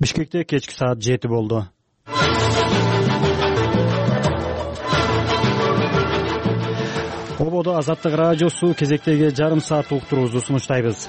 Бишкекте кечки саат 7 болду. Ободо Азаттык радиосу кезектеги жарым саат уктуруубузду сунуштайбыз.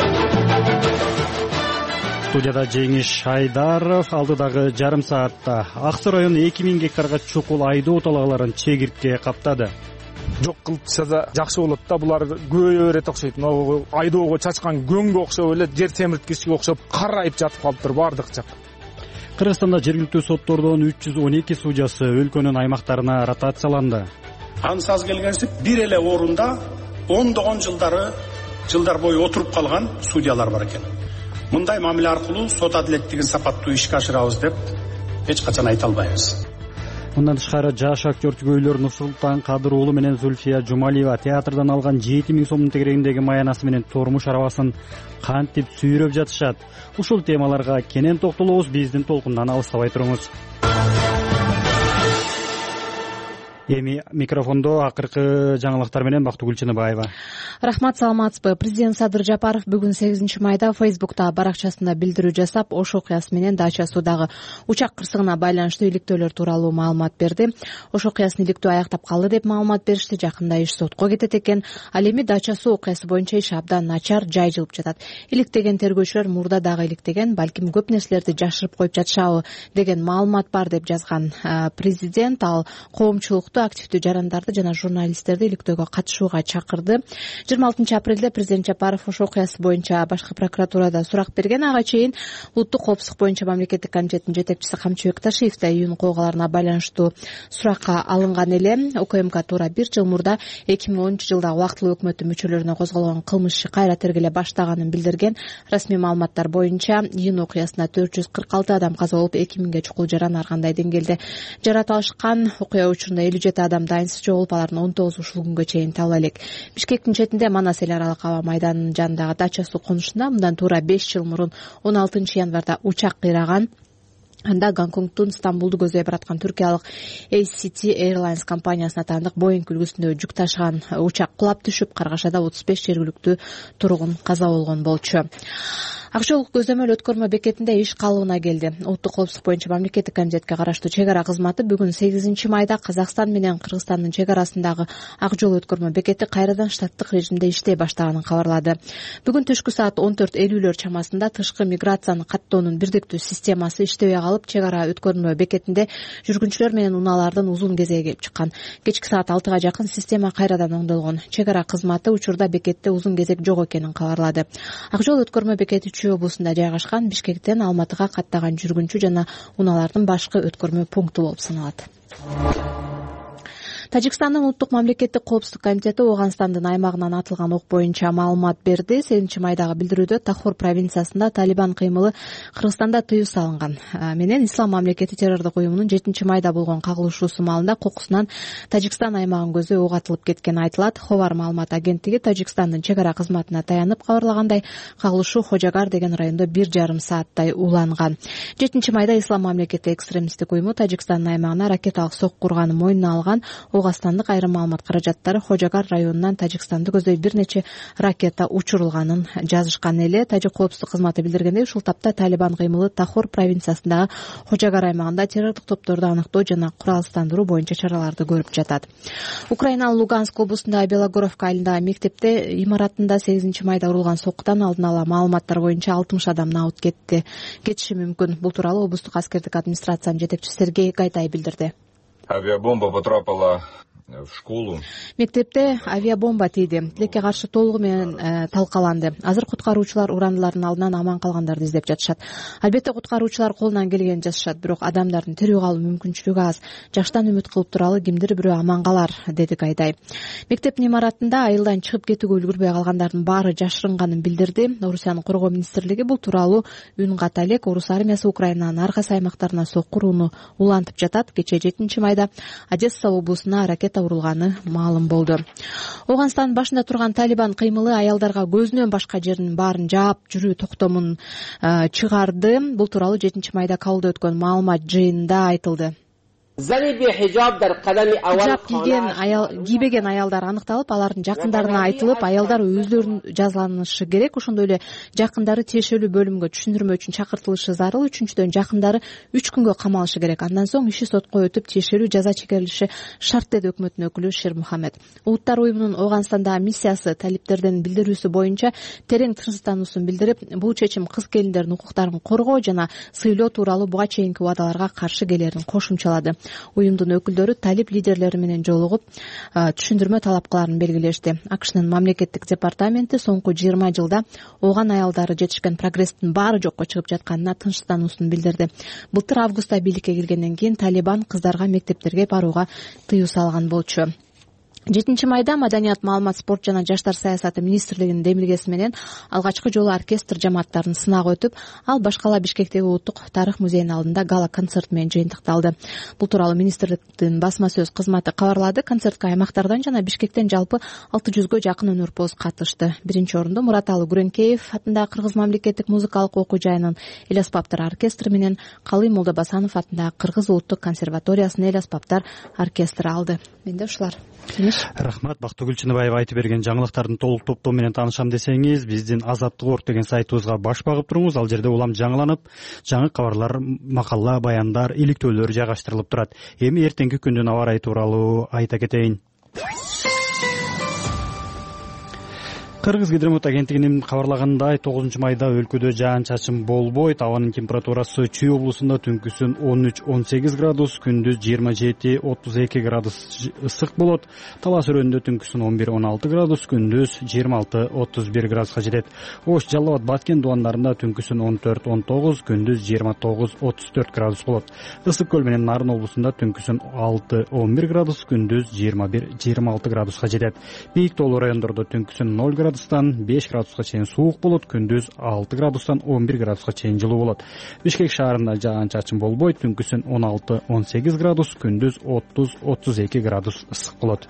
Студияда Жеңиш Айдаров. Алдыдагы жарым саатта Аксы району 2000 гектарга чукул айдоо талааларын чегиртке каптады. Жок кылышса да жакшы болот да, булар көбөйө берет окшойт. Могу айдоого чачкан көңгө окшоп эле, жер темирткичке окшоп карайып жатып калыптыр бардык жак. Кыргызстанда жергиликтүү соттордон 312 судьясы өлкөнүн аймактарына ротацияланды. Ансыз келгенсип бир эле орунда ондогон жылдар бою отуруп калган судьялар бар экен. Мындай мамиле аркылуу сот адилеттигин сапаттуу ишке ашырабыз деп эч качан айта албайбыз. Мындан тышкары жаш актер түгөйлөр Нурсултан Кадыр уулу менен Зульфия Жумалиева театрдан алган 7000 сомдун тегерегиндеги маянасы менен турмуш арабасын кантип сүйрөп жатышат? Ушул темаларга кенен токтолобуз, биздин толкундан алыстабай туруңуз. Эми микрофондо акыркы жаңылыктар менен Бактыгүл Чыныбаева. Рахмат, саламатсызбы. Президент Садыр Жапаров бүгүн 8 майда Фейсбукта баракчасында билдирүү жасап, Ош окуясы менен Дача суудагы учак кырсыгына байланыштуу иликтөөлөр тууралуу маалымат берди. Ош окуясын иликтөө аяктап калды деп маалымат беришти. Жакында иш сотко кетет экен. Ал эми Дача суу окуясы боюнча иш абдан начар, жайжылып жатат. Иликтеген тергөөчүлөр мурда дагы иликтеген, балким көп нерселерди жашырып коюп жатышабы деген маалымат бар деп жазган президент. Ал коомчулукту, активдүү жарандарды жана журналисттерди иликтөөгө катышууга чакырды. 26 апрелде президент Жапаров Ош окуясы боюнча башкы прокуратурада сурак берген. Ага чейин улуттук коопсуздук боюнча мамлекеттик комитеттин жетекчиси Камчыбек Ташиев да июнь койгуларына байланыштуу суракка алынган эле. УКМК туура 1 жыл мурда 2010 жылда убактылуу өкмөттүн мүчөлөрүнө козголгон кылмыш иши кайра тергеле баштаганын билдирген. Расмий маалыматтар боюнча июнь окуясында 446 адам каза болуп, 2000ге чукул жаран ар кандай деңгээлде жарат алышкан. Окуя учурунда 57 адам дайынсыз жоголуп, алардын 19 ушул күнгө чейин табыла элек. Бишкектин четинде Манас эл аралык аба майданынын жанындагы Дача суу конушунда мындан туура 5 жыл мурун 16 январда учак кыйраган. Анда Гонконгтун Стамбулду көздөй бараткан түркиялык ACT Airlines компаниясына таандык Boeing үлгүсүндө жүк ташыган учак кулап түшүп, Каргашада 35 жергиликтүү тургун каза болгон болчу. Акчолук көзөмөл өткөрмө бекетинде иш калыбына келди. Улуттук коопсуздук боюнча мамлекеттик комитетке караштуу чек ара кызматы бүгүн 8 майда Казакстан менен Кыргызстандын чек арасындагы ак жол өткөрмө бекети кайрадан штаттык режимде иштей баштаганын кабарлады. Бүгүн түшкү саат 14:50 чамасында тышкы миграцияны каттоонун бирдиктүү системасы иштебей калып, чек ара өткөрмө бекетинде жүргүнчүлөр менен унаалардын узун кезеги келип чыккан. Кечки саат 6га жакын система кайрадан оңдолгон. Чек ара кызматы учурда бекетте узун кезек жок экенин кабарлады. Ак жол өткөрмө бекети Чүй облусунда жайгашкан, Бишкектен Алматыга каттаган жүргүнчү жана унаалардын башкы өткөрмө пункту болуп саналат. Тажикстандын улуттук мамлекеттик коопсуздук комитети Ооганстандын аймагынан атылган ок боюнча маалымат берди. 7 майдагы билдирүүдө Тахор провинциясында Талибан кыймылы Кыргызстанда тыюу салынган менен Ислам мамлекети террордук уюмунун 7 майда болгон кагылышуусу маалында кокусунан Тажикстан аймагын көздөй ок атылып кеткени айтылат. Ховар маалымат агенттиги Тажикстандын чек ара кызматына таянып кабарлагандай, кагылышуу Хожагар деген райондо 1,5 сааттай уланган. 7 майда Ислам мамлекети экстремисттик уюму Тажикстандын аймагына ракеталык сок курганын мойнуна алган. Ооганстандык айрым маалымат каражаттары Хожагар районунан Тажикстанды көздөй бир нече ракета учурулганын жазышкан эле. Тажик коопсуздук кызматы билдиргендей, ушул тапта Талибан кыймылы Тахор провинциясындагы Хожагар аймагында террордук топторду аныктоо жана куралсыздандыруу боюнча чараларды көрүп жатат. Украинанын Луганск облусундагы Белогоровка айылындагы мектепте имаратында 8 майда урулган соккудан алдын ала маалыматтар боюнча 60 адам абут кетиши мүмкүн. Бул тууралуу облустук аскердик администрациянын жетекчиси Сергей Гайдай билдирди. Авиабомба потрапила в школу. Мектепте авиабомба тийди. Тилекке каршы толугу менен талкаланды. Азыр куткаруучулар урандылардын алдынан аман калгандарды издеп жатышат. Албетте куткаруучулар колунан келгенин жасашат, бирок адамдардын тирүү калуу мүмкүнчүлүгү аз. Жаштан үмүт кылып туралы кимдир бирөө аман калар, деди Гайдай. Мектептин имаратында айылдан чыгып кетүүгө үлгүрбөй калгандардын баары жашырынганын билдирди. Орусиянын коргоо министрлиги бул тууралуу үн ката элек. Орус армиясы Украинанын ар кайсы аймактарына сокку урууну улантып жатат. Кечээ 7 майда Одесса облусуна ракета урулганы маалым болду. Ооганстандын башында турган Талибан кыймылы аялдарга көзүнөн башка жеринин баарын жаап жүрүү токтомун чыгарды. Бул тууралуу 7 майда Кабулда өткөн маалымат жыйынында айтылды. хижап кийбеген аялдар аныкталып, алардын жакындарына айтылып, аялдар өздөрүн жазаланышы керек. Ошондой эле жакындары тиешелүү бөлүмгө түшүндүрмө үчүн чакыртылышы зарыл. Үчүнчүдөн, жакындары 3 күнгө камалышы керек. Андан соң иши сотко өтүп, тиешелүү жаза чегерилиши шарт, деди өкмөттүн өкүлү Шер Мухаммед. Улуттар уюмунун Ооганстандагы миссиясы талиптердин билдирүүсү боюнча терең тынчсыздануусун билдирип, бул чечим кыз келиндердин укуктарын коргоо жана сыйлоо тууралуу буга чейинки убадаларга каршы келерин кошумчалады. Уюмдун өкүлдөрү талип лидерлери менен жолугуп, түшүндүрмө талапкаларын белгилешти. АКШнын мамлекеттик департаменти соңку 20 жылда ооган аялдары жетишкен прогресстин баары жокко чыгып жатканына тынчсыздануусун билдирди. Былтыр августта бийликке киргенден кийин Талибан кыздарга мектептерге барууга тыюу салган болчу. 7 майда Маданият, маалымат, спорт жана жаштар саясаты министрлигинин демилгеси менен алгачкы жолу оркестр жамааттарын сынак өтүп, ал башкала Бишкектеги Улуттук тарых музейинин алдында гала концерт менен жыйынтыкталды. Бул тууралуу министрликтин басма сөз кызматы кабарлады. Концертке аймактардан жана Бишкектен жалпы 600гө жакын өнөрпоз катышты. Биринчи орунду Мураталы Гүренкеев атындагы Кыргыз мамлекеттик музыкалык окуу жайынын эл аспаптар оркестри менен Калый Молдобасанов атындагы Кыргыз улуттук консерваториясынын эл аспаптар оркестри алды. Менде ушулар. Рахмат. Бактыгүл Чыныбаева айтып берген жаңылыктардын толук топтоо менен таанышам десеңиз, биздин Азаттык.орг деген сайтыбызга баш багып туруңуз. Ал жерде улам жаңыланып, жаңы кабарлар, макала, баяндар, иликтөөлөр жайгаштырылып турат. Эми эртеңки күндүн аба ырайы тууралуу айта кетейин. Кыргыз гидромет агенттигинин кабарлагандай, 9 майда өлкөдө жаан-чачын болбойт. Абанын температурасы Чүй облусунда түнкүсүн 13-18 градус, күндүз 27-32 градус ысык болот. Талас өрөөнүндө түнкүсүн 11-16 градус, күндүз 26-31 градуска жетет. Ош, Жалал Абад, Баткен дубандарында түнкүсүн 14-19, күндүз 29-34 градус болот. Ысык көл менен Нарын облусунда түнкүсүн 6-11 градус, күндүз 21-26 градуска жетет. Бийик тоолуу райондордо түнкүсүн 0 градустан 5 градуска чейин суук болот, күндүз 6 градустан 11 градуска чейин жылуу болот. Бишкек шаарында жаан-чачын болбойт, түнкүсүн 16-18 градус, күндүз 30-32 градус ысык болот.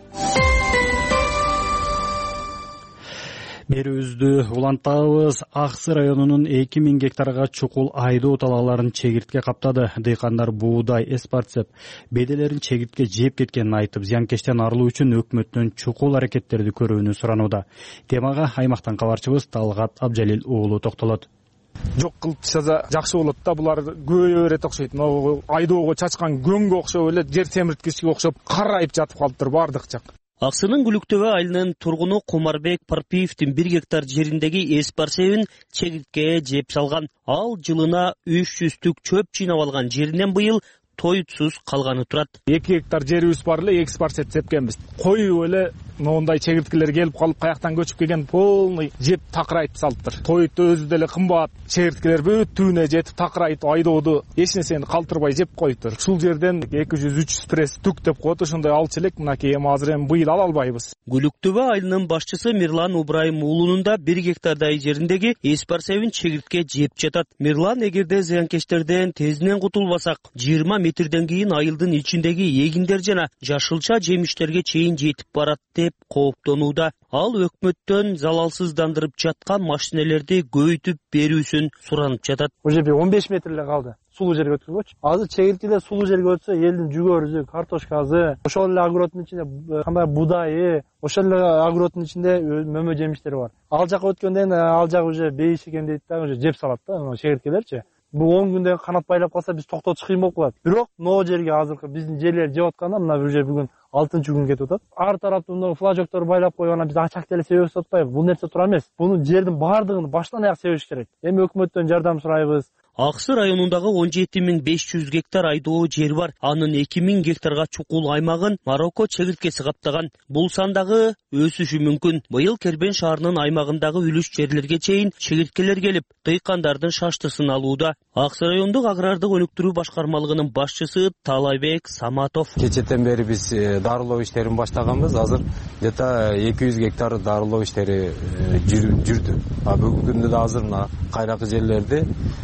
Берүүбүздү улантабыз. Аксы районунун 2000 гектарга чукул айдоо талааларын чегиртке каптады. Дыйкандар буудай, эспарцеп беделерин чегиртке жеп кеткенин айтып, зыянкечтен арылуу үчүн өкмөттөн чукул аракеттерди көрүүнү суранууда. Темага аймактан кабарчыбыз Талгат Абжалил уулу токтолот. Жок кылып чыкса жакшы болот да, булар көбөйө берет окшойт. Айдоого чачкан көңгө окшоп эле жер темирткичке окшоп карайып жатып калыптыр бардык жак. Аксынын Гүлүктөбө айылынын тургуну Кумарбек Парпиевдин 1 гектар жериндеги эспарсебин чегирткеге жеп салган. Ал жылына 300 чөп жыйнап алган жеринен быйыл тойтсуз калганы турат. 2 гектар жерибиз бар эле, эспарсеп сепкенбиз. Коюп эле моундай чегирткелер келип калып, каяктан көчүп келген полный жеп такырайтып салыптыр. Тойт өзү деле кымбат, чегирткелер бүт түбүнө жетип такырайтып айдоодо эч нерсени калтырбай жеп коюптур. Ушул жерден 200-300 пресс түк деп коет, ошондой алчу элек. Мынакей эми азыр эми быйыл ала албайбыз. Гүлүктөбө айылынын башчысы Мирлан Убрайым уулунун да 1 гектардай жериндеги эспарсебин чегиртке жеп жатат. Мирлан, эгерде зыянкечтерден тезинен кутулбасак, 20 метрден кийин айылдын ичиндеги эгиндер жана жашылча жемиштерге чейин жетип барат деп кооптонууда. Ал өкмөттөн залалсыздандырып жаткан машинелерди көбөйтүп берүүсүн суранып жатат. Уже 15 метр эле калды. Сулуу жерге өткөргөчү. Азыр чегирткелер сулуу жерге өтсө, элдин жүгөрүсү, картошкасы, ошол эле огороддун ичинде кандай будайы, ошол эле огороддун ичинде мөмө жемиштери бар. Ал жака өткөндөн ал жак уже бейиш экен дейт да, уже жеп салат да чегирткелерчи. Бул 10 күндө канат байлап калса, биз токтотуш кыйын болуп калат. Бирок могу жерге азыркы биздин жерлер жеп атканда, мына бир же бүгүн 6-күн кетип атат. Ар тараптан флажоктор байлап койгон, биз ачак деле себебиз атпайбы? Бул нерсе туура эмес. Бунун жердин баардыгын баштан аяк себиш керек. Эми өкмөттөн жардам сурайбыз. Аксы районундагы 17500 гектар айдоо жер бар. Анын 2000 гектарга чукул аймагын Марокко чегирткеси каптаган. Бул сандагы өсүшү мүмкүн. Быйыл Кербен шаарынын аймагындагы үлүш жерлерге чейин чегирткелер келип, дыйкандардын шаштысын алууда. Аксы райондук агрардык өнүктүрүү башкармалыгынын башчысы Талайбек Саматов. Кечетен бери биз дарылоо иштерин баштаганбыз. Азыр где-то 200 гектар дарылоо иштери жүрдү. Бүгүнкү күндө да азыр мына кайракы жерлерде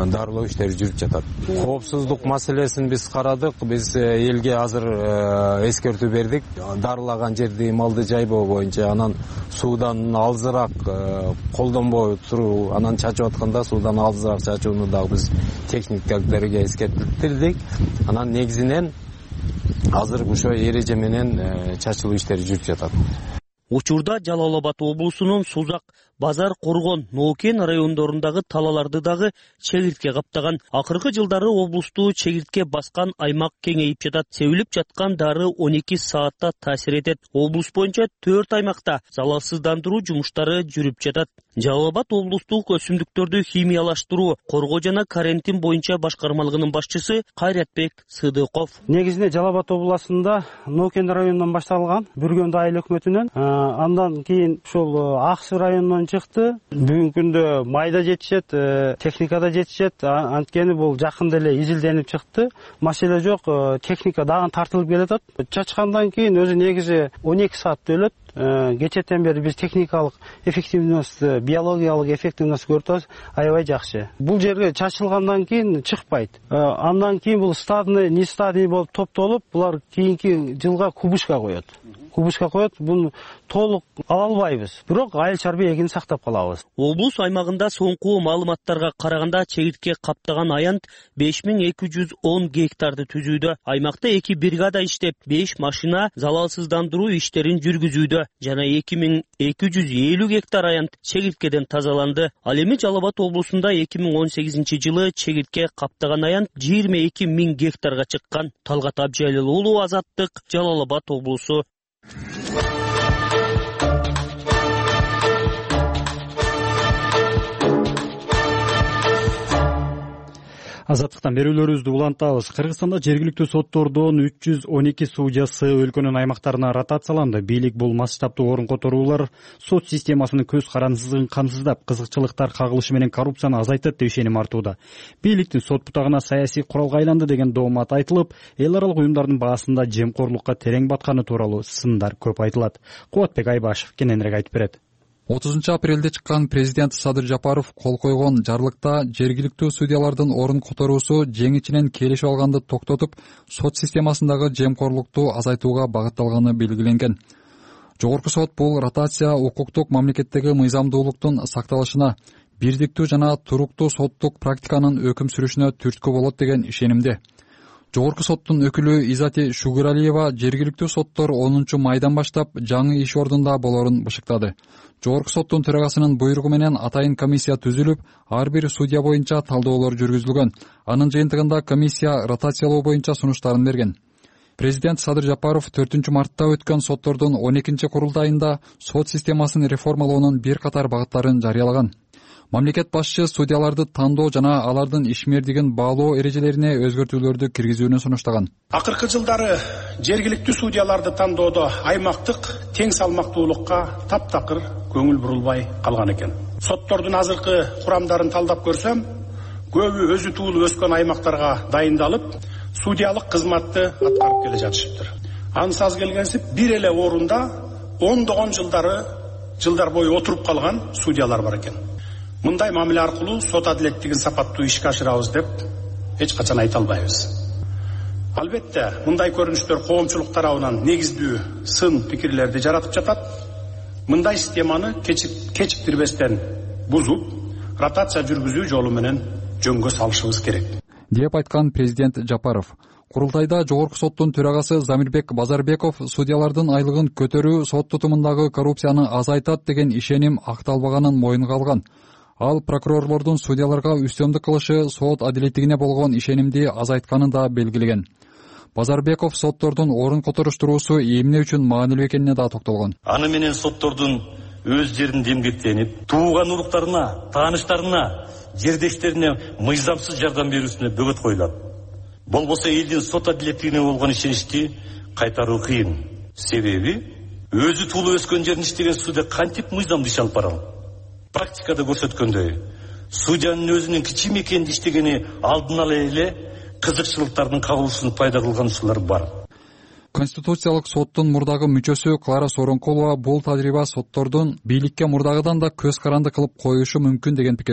дарылоо иштери жүрүп жатат. Коопсуздук маселесин биз карадык. Биз элге азыр эскертүү бердик. Дарылаган жерди малды жайбоо боюнча, анан суудан алзыраак колдонбой туруу, анан чачып атканда суудан алзыраак чачууну дагы биз техниктерге эскертилдик. Анан негизинен азыр ошо эреже менен чачылуу иштери жүрүп жатат. Учурда Жалал Абад облусунун Сузак, Базар, Коргон, Ноокен райондорундагы талаларды дагы чегиртке каптаган. Акыркы жылдары облусту чегиртке баскан аймак кеңейип жатат. Себилип жаткан дары 12 саатта таасир этет. Облус боюнча 4 аймакта залалсыздандыруу жумуштары жүрүп жатат. Жалал Абад облустук өсүмдүктөрдү химиялаштыруу, коргоо жана карантин боюнча башкармалыгынын башчысы Кайратбек Сыдыков. Негизинде Жалал Абад областында Ноокен районунан башталган, Бүргөндү айыл өкмөтүнөн, андан кийин ушул Аксы районунан чыкты. Бүгүнкү күндө майда жетишет, техникада жетишет. Анткени бул жакында эле изилденип чыкты. Маселе жок, техника дагы тартылып келатат. Чачкандан кийин өзү негизи 12 саатта өлөт. Кечетен бери биз техникалык эффективность, биологиялык эффективность көрүп атабыз, аябай жакшы. Бул жерге чачылгандан кийин чыкпайт. Андан кийин бул стадный, не стадный болуп топтолуп, булар кийинки жылга кубышка коет. Буну толук ала албайбыз. Бирок айыл чарба эгин сактап калабыз. Облус аймагында соңку маалыматтарга караганда чегиртке каптаган аянт 5210 гектарды түзүүдө. Аймакта 2 бригада иштеп, 5 машина залалсыздандыруу иштерин жүргүзүүдө жана 2250 гектар аянт чегирткеден тазаланды. Ал эми Жалал Абад облусунда 2018-жылы чегиртке каптаган аянт 22 000 гектарга чыккан. Талгат Абжайлыл уулу, Азаттык, Жалал Абад облусу. Азаттыктан берүүлөрүбүздү улантабыз. Кыргызстанда жергиликтүү соттордон 312 судьясы өлкөнүн аймактарына ротацияланды. Бийлик бул масштабдуу орун которуулар сот системасынын көз карандысыздыгын камсыздап, кызыкчылыктар кагылышы менен коррупцияны азайтат деп ишеним артууда. Бийликтин сот бутагына саясий куралга айланды деген доомат айтылып, эл аралык уюмдардын баасында жемкорлукка терең батканы тууралуу сындар көп айтылат. Кубатбек Айбашев кененирээк айтып берет. 30 апрелде чыккан президент Садыр Жапаров кол койгон жарлыкта жергиликтүү судьялардын орун которуусу жеңичинен келишип алганды токтотуп, сот системасындагы жемкорлукту азайтууга багытталганы белгиленген. Жогорку сот бул ротация укуктук мамлекеттеги мыйзамдуулуктун сакталышына, бирдиктүү жана туруктуу соттук практиканын өкүм сүрүшүнө түрткү болот деген ишенимде. Жогорку соттун өкүлү Изати Шугуралиева жергиликтүү соттор 10 майдан баштап жаңы иш ордунда болорун бышыктады. Жогорку соттун төрагасынын буйругу менен атайын комиссия түзүлүп, ар бир судья боюнча талдоолор жүргүзүлгөн. Анын жыйынтыгында комиссия ротациялоо боюнча сунуштарын берген. Президент Садыр Жапаров 4 мартта өткөн соттордун 12 курултайында сот системасын реформалоонун бир катар багыттарын жарыялаган. Мамлекет башчы судьяларды тандоо жана алардын ишмердигин баалоо эрежелерине өзгөртүүлөрдү киргизүүнү сунуштаган. Акыркы жылдары жергиликтүү судьяларды тандоодо аймактык тең салмактуулукка таптакыр көңүл бурулбай калган экен. Соттордун азыркы курамдарын талдап көрсөм, көбү өзү туулуп өскөн аймактарга дайындалып, судьялык кызматты аткарып келе жатышыптыр. Анысы аз келгенсип, бир эле орунда ондогон жылдар бою отуруп калган судьялар бар экен. Мындай мамиле аркылуу сот адилеттигин сапаттуу ишке ашырабыз деп эч качан айта албайбыз. Албетте, мындай көрүнүштөр коомчулук тарабынан негиздүү сын пикирлерди жаратып жатат. Мындай системаны кечиктирбестен бузуп, ротация жүргүзүү жолу менен жөнгө салышыбыз керек, деп айткан президент Жапаров. Курултайда жогорку соттун төрагасы Замирбек Базарбеков судьялардын айлыгын көтөрүү сот тутумундагы коррупцияны азайтат деген ишеним акталбаганын моюнга алган. Ал прокурорлордун судьяларга үстөмдүк кылышы сот адилеттигине болгон ишенимди азайтканын да белгилеген. Базарбеков соттордун орун которуштуруусу эмне үчүн маанилүү экенине да токтолгон. Аны менен соттордун өз жеринде эмгектенип, тууган уруктарына, тааныштарына, жердештерине мыйзамсыз жардам берүүсүнө бөгөт коюлат. Болбосо элдин сот адилеттигине болгон ишеничти кайтаруу кыйын. Себеби өзү туулуп өскөн жерин иштеген судья кантип мыйзамды иш алып барат? Практикада көрсөткөндөй, судьянын өзүнүн кичим экенди иштегени алдын ала эле кызыкчылыктардын кагылышын пайда кылганчылар бар. Конституциялык соттун мурдагы мүчөсү Клара Соронкулова бул тажрыйба соттордун бийликке мурдагыдан да көз каранды кылып коюшу мүмкүн деген пикирде.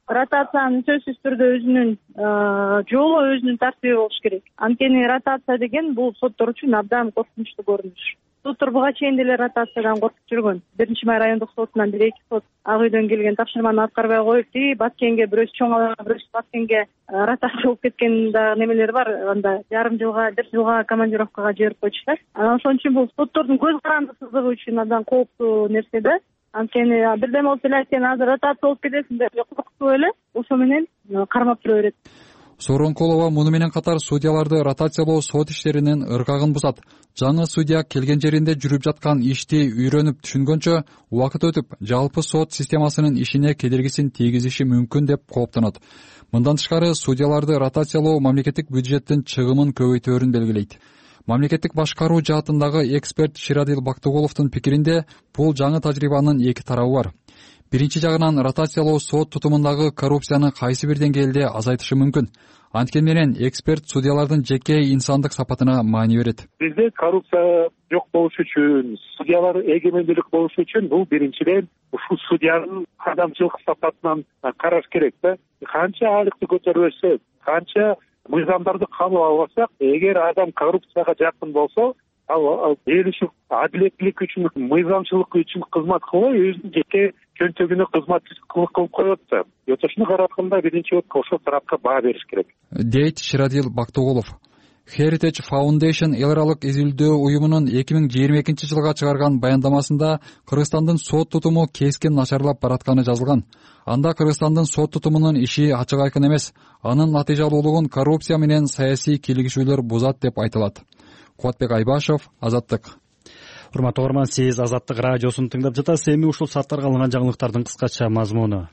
Ротациянын сөзсүз түрдө өзүнүн жолу, өзүнүн тартиби болуш керек. Анткени ротация деген бул соттор үчүн абдан коркунучтуу көрүнүш. Соттор буга чейин деле ротациядан коркуп жүргөн. 1-Май райондук сотунан 1-2 сот Ак үйдөн келген тапшырманы аткарбай коюп, Баткенге бирөөсү чоң алага, бирөөсү Баткенге ротация болуп кеткен да немелер бар. Анда жарым жылга, 1 жылга командировкага жиберип койчулар. Анан ошон үчүн бул соттордун көз карандысыздыгы үчүн абдан кооптуу нерсе да. Анткени бирдеме болуп эле сен азыр ротация болуп кетесиң деп коркутуп эле ошо менен кармап тура берет. Сооронкулова муну менен катар судьяларды ротациялоо сот иштеринин ыргагын бузат. Жаңы судья келген жеринде жүрүп жаткан ишти үйрөнүп түшүнгөнчө убакыт өтүп, жалпы сот системасынын ишине кедергисин тийгизиши мүмкүн деп кооптонот. Мындан тышкары судьяларды ротациялоо мамлекеттик бюджеттин чыгымын көбөйтөөрүн белгилейт. Мамлекеттик башкаруу жаатындагы эксперт Ширадил Бактыгуловдун пикиринде, бул жаңы тажрыйбанын эки тарабы бар. Биринчи жагынан ротациялоо сот тутумундагы коррупцияны кайсы бир деңгээлде азайтышы мүмкүн. Анткени менен эксперт судьялардын жеке инсандык сапатына маани берет. Бизде коррупция жок болуш үчүн, судьялар эгемендүүлүк болуш үчүн бул биринчиден ушул судьянын адамчылык сапатынан караш керек да. Канча айлыкты көтөрбөсөк, канча мыйзамдарды кабыл албасак, эгер адам коррупцияга жакын болсо, ал эл үчүн адилеттүүлүк үчүн, мыйзамчылык үчүн кызмат кылбай, өзүнүн жеке чөнтөгүнө кызмат кылып коет да. Ошону каратканда биринчи ошол тарапка баа бериш керек, дейт Ширадил Бактыгулов. Heritage Foundation эл аралык изилдөө уюмунун 2022 жылга чыгарган баяндамасында Кыргызстандын сот тутуму кескин начарлап баратканы жазылган. Анда Кыргызстандын сот тутумунун иши ачык айкын эмес, анын натыйжалуулугун коррупция менен саясий кийлигишүүлөр бузат деп айтылат. Кубатбек Айбашев, Азаттык. Урматтуу угарман, сиз Азаттык радиосун тыңдап жатасыз. Эми ушул сааттарга алынган жаңылыктардын кыскача мазмуну.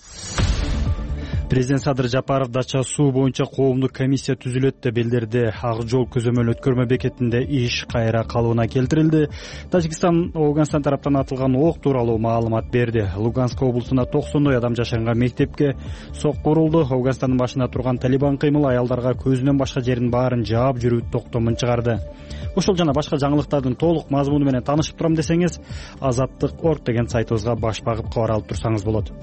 Президент Садыр Жапаров Дача суу боюнча коомдук комиссия түзүлөт деп билдирди. Ак жол көзөмөл өткөрмө бекетинде иш кайра калыбына келтирилди. Тажикстан Афганистан тараптан атылган ок тууралуу маалымат берди. Луганск облусунда 90 адам жашаган мектепке сокку урулду. Афганистандын башында турган Талибан кыймылы аялдарга көзүнөн башка жерин баарын жаап жүрүү токтомун чыгарды. Ушул жана башка жаңылыктардын толук мазмуну менен таанышып турам десеңиз, Азаттык.org деген сайтыбызга баш багып кабар алып турсаңыз болот.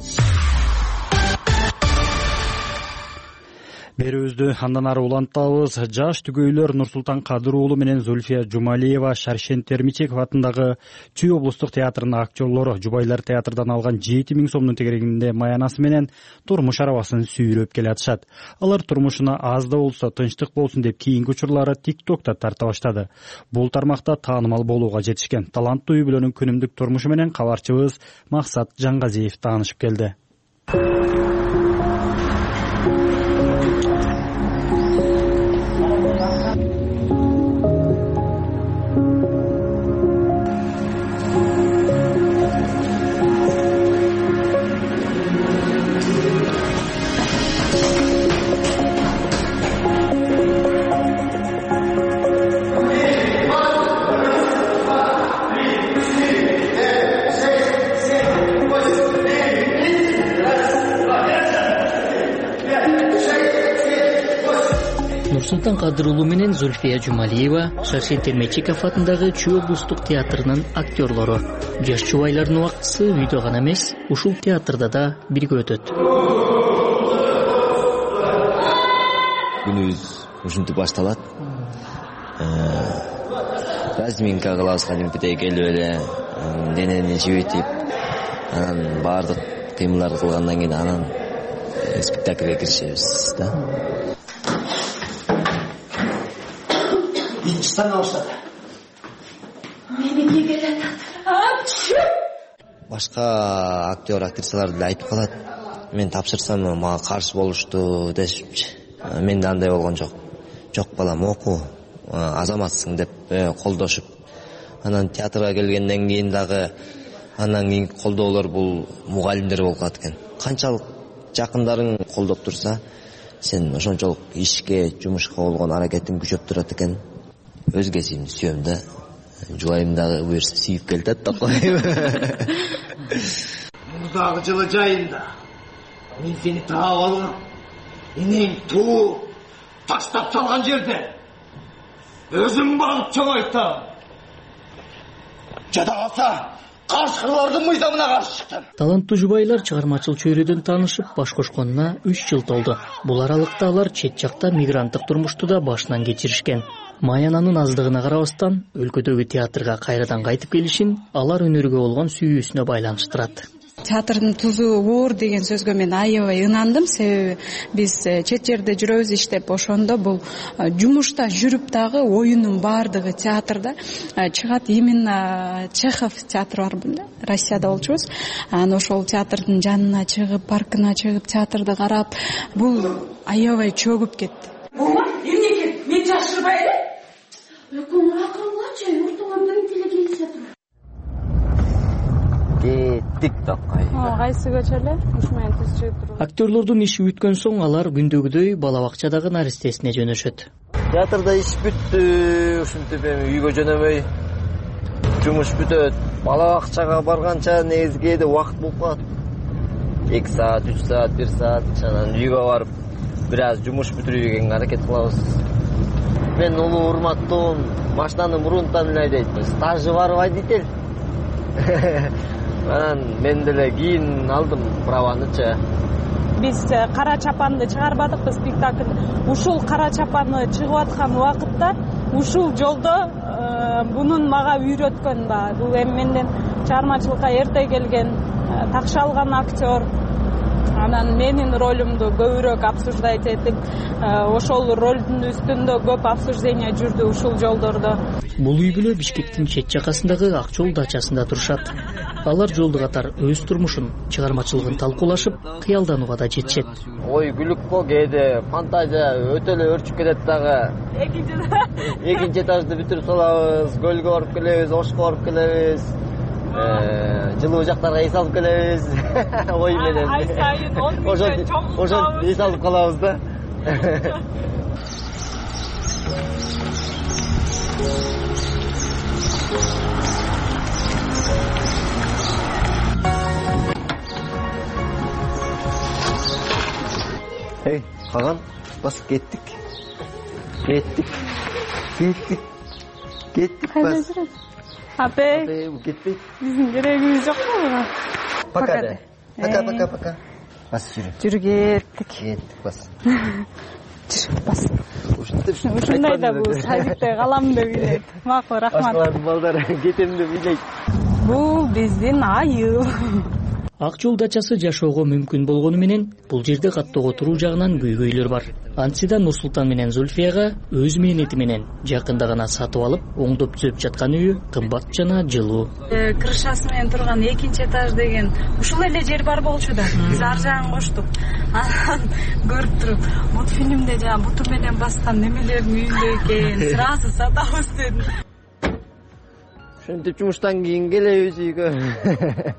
Берүүбүздү андан ары улантабыз. Жаш түгөйлөр Нурсултан Кадыр уулу менен Зульфия Жумалиева Шаршен Термичеков атындагы Чүй облустук театрынын актерлору Жубайлар театрдан алган 7000 сомдун тегерегинде маянасы менен турмуш арабасын сүйрөп келатышат. Алар турмушуна аз да болсо тынчтык болсун деп кийинки учурлары TikTok'та тарта баштады. Бул тармакта таанымал болууга жетишкен таланттуу үй бүлөнүн күнүмдүк турмушу менен кабарчыбыз Максат Жаңгазиев таанышып келди. Нурсултан Кадыр уулу менен Зульфия Жумалиева Шаршен Термичеков атындагы Чүй облустук театрынын актерлору. Жаш жубайлардын убактысы үйдө гана эмес, ушул театрда да бирге өтөт. Күнүбүз ушинтип башталат. Разминка кылабыз, кадимкидей келип эле денени жибитип, анан баардык кыймылдарды кылгандан кийин анан спектакльге киришебиз да. Sana olsa da. Meni niye geledi? Башка актер, актрисалар деле айтып калат. Мен тапшырсам мага каршы болушту дешипчи. Мен да андай болгон жок. Жок балам, оку, азаматсың деп колдошуп. Анан театрга келгенден кийин дагы андан кийин колдоолор бул мугалимдер болуп калат экен. Канчалык жакындарың колдоп турса, сен ошончолук ишке, жумушка болгон аракетиң күчөп турат экен. Өзгесин сүйөм да, жубайым дагы буюрса сүйүп келтет да коюм. Мурдагы жылы жайында мен сени таап алгам. Энең туу таштап салган жерде өзүм багып чоңойтам. Жада калса Каршылардын мыйзамына каршы чыктым. Таланттуу жубайлар чыгармачыл чөйрөдөн таанышып баш кошконуна 3 жыл толду. Бул аралыкта алар чет жакта мигранттык турмушту да башынан кечиришкен. Маянанын аздыгына карабастан өлкөдөгү театрга кайрадан кайтып келишин алар өнөргө болгон сүйүүсүнө байланыштырат. Театрдын тузу оор деген сөзгө мен аябай ынандым, себеби биз чет жерде жүрөбүз иштеп, ошондо бул жумушта жүрүп дагы оюнун баардыгы театрда чыгат. Именно Чехов театры бар бул, Россияда болчубуз. Анан ошол театрдын жанына чыгып, паркына чыгып, театрды карап, бул аябай чөгүп кетти. Эмнеге мен жашырбай эле? Өкүм акырылгачы, ортоңон бөлүп деле келип атат. Тик-токкай. Кайсы көчө эле? Ушумен түзчү туруп. Актерлордун иши бүткөн соң алар күндөгүдөй бала бакчадагы наристесине жөнөшөт. Театрда иш бүттү, ушинтип эми үйгө жөнөбөй жумуш бүтөт. Бала бакчага барганча негизи кээде убакыт болуп калат. 2 саат, 3 саат, 1 саат, анан үйгө барып бир аз жумуш бүтүрүүгө аракет кылабыз. Мен улуу урматтуу машинанын мурунтан эле айдайт. Стажы бар водитель. Анан мен деле кийин алдым праванычы. Биз кара чапанды чыгарбадыкпы спектакль. Ушул кара чапаны чыгып аткан убакытта ушул жолдо бунун мага үйрөткөн да. Бул эми менден чыгармачылыкка эрте келген, такшы алган актер. Анан менин ролумду көбүрөөк обсуждать этип, ошол ролдун үстүндө көп обсуждение жүрдү ушул жолдордо. Бул үй бүлө Бишкектин чет жакасындагы Ак жол дачасында турушат. Алар жолду катар өз турмушун, чыгармачылыгын талкуулашып, кыялданууга да жетишет. Ой, күлүккө кээде фантазия өтө эле өрчүп кетет дагы. Экинчи этажды бүтүрүп салабыз, көлгө барып келебиз, ошко барып келебиз. Жылуу жактарга эс алып келебиз. Ой менен. Ай сайын 10 миңден чоң. Ошо эс алып калабыз да. Эй, каган, бас кеттик. Кеттик. Бас. Апе, кетпейт. Биздин керегибиз жокпу? Пока да. Пока. Бас жүрү. Жүрү кеттик. Кеттик бас. Жүрү бас. Ушундай да бул садикте калам деп ойлойт. Макул, рахмат. Башкалардын балдары кетем деп ойлойт. Бул биздин айыл. Ак жол дачасы жашоого мүмкүн болгону менен бул жерде каттоого туруу жагынан көйгөйлөр бар. Антсида Нурсултан менен Зульфияга өз мээнети менен жакында гана сатып алып, оңдоп түзөп жаткан үйү кымбат жана жылуу. Крышасы менен турган 2 этаж деген ушул эле жер бар болчу да. Биз ар жагын коштук. Анан көрүп туруп, мультфильмде жана буту менен баскан немелердин үйүндө экен. Сразу сатабыз дедим. Ошентип жумуштан кийин келебиз үйгө.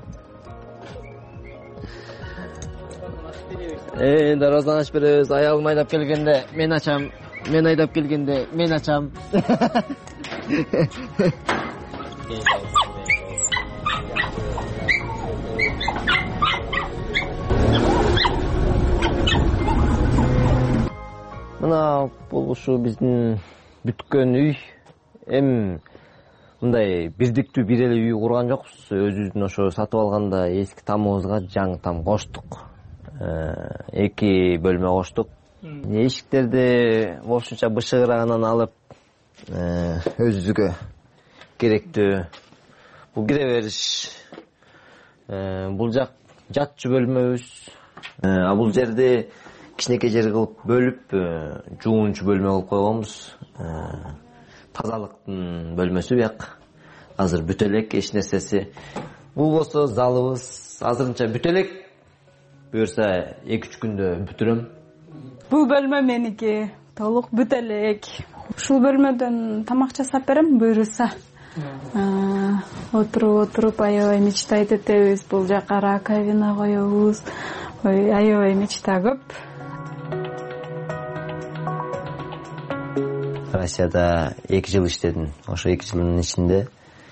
Дарбазаны ачып беребиз. Аялым айдап келгенде мен ачам, мен айдап келгенде мен ачам. Мына бул ушу биздин бүткөн үй. Эми мындай бирдиктүү бир эле үй курган жокпуз. Өзүбүздүн ошо сатып алганда эски тамыбызга жаңы там коштук. 2 бөлмө коштук. Эшиктерди ошонча бышыгырагынан алып, өзүбүзгө керектүү. Бул кире бериш. Бул жак жатчу бөлмөбүз. Бул жерди кичинекей жер кылып бөлүп, жуунчу бөлмө кылып койгонбуз. Тазалыктын бөлмөсү бияк. Азыр бүтө элек эч нерсеси. Бул болсо залыбыз. Азырынча бүтө элек. Буюрса 2-3 күндө бүтүрөм. Бул бөлмө меники, толук бүтө элек. Ушул бөлмөдөн тамак жасап берем, буюрса. Отуруп аябай мечтайт этебиз. Бул жака раковина коебуз. Ой, аябай мечта көп. Россияда 2 жыл иштедим. Ошо 2 жылдын ичинде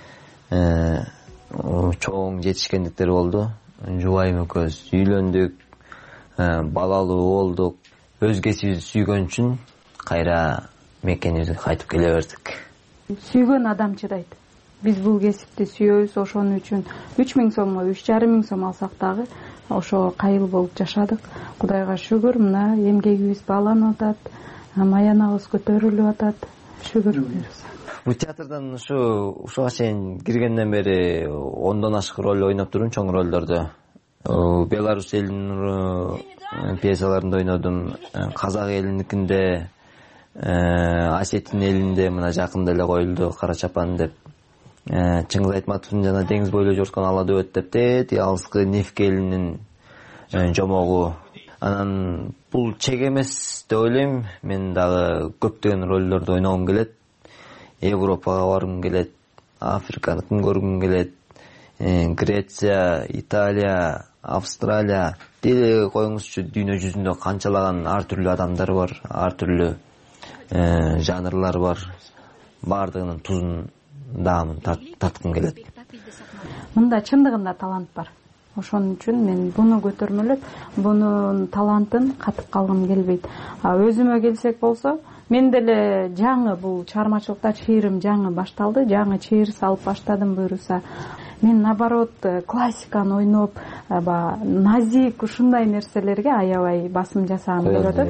чоң жетишкендиктер болду. Жубайым экөөбүз үйлөндүк, балалуу болдук. Өз кесибибизди сүйгөн үчүн кайра мекенибизге кайтып келе бердик. Сүйгөн адам чыдайт. биз бул кесипти сүйөбүз, ошон үчүн 3000 сомго 3500 сом алсак дагы ошо кайыл болуп жашадык. Кудайга шүгүр, мына эмгегибиз бааланып атат, маянабыз көтөрүлүп атат. Шүгүр. Бул театрдан ушуга чейин киргенден бери 10дон ашык роль ойноп турдум, чоң ролдорду. Беларусь элинин пьесаларында ойнодум, казак элиникинде, Осетин элинде мына жакында эле коюлду Кара чапан деп. Чыңгыз Айтматовдун жана деңиз бойлой жорткон ала дөбөт деп тети алыскы Невке элинин жомогу. Анан бул чек эмес деп ойлойм. Мен дагы көптөгөн ролдорду ойногум келет. Европага баргым келет, Африканыкын көргүм келет. Греция, Италия, Австралия деле коюңузчу, дүйнө жүзүндө канчалаган ар түрлүү адамдар бар, ар түрлүү жанрлар бар. Бардыгынын тузун даамын таткым келет. Мында чындыгында талант бар. Ошон үчүн мен буну көтөрмөлөп, бунун талантын катып калгым келбейт. Өзүмө келсек болсо, мен деле жаңы бул чыгармачылыкта чыйырым жаңы башталды, жаңы чыйыр салып баштадым буюрса. Мен наоборот классиканы ойноп, назик ушундай нерселерге аябай басым жасагым келип атат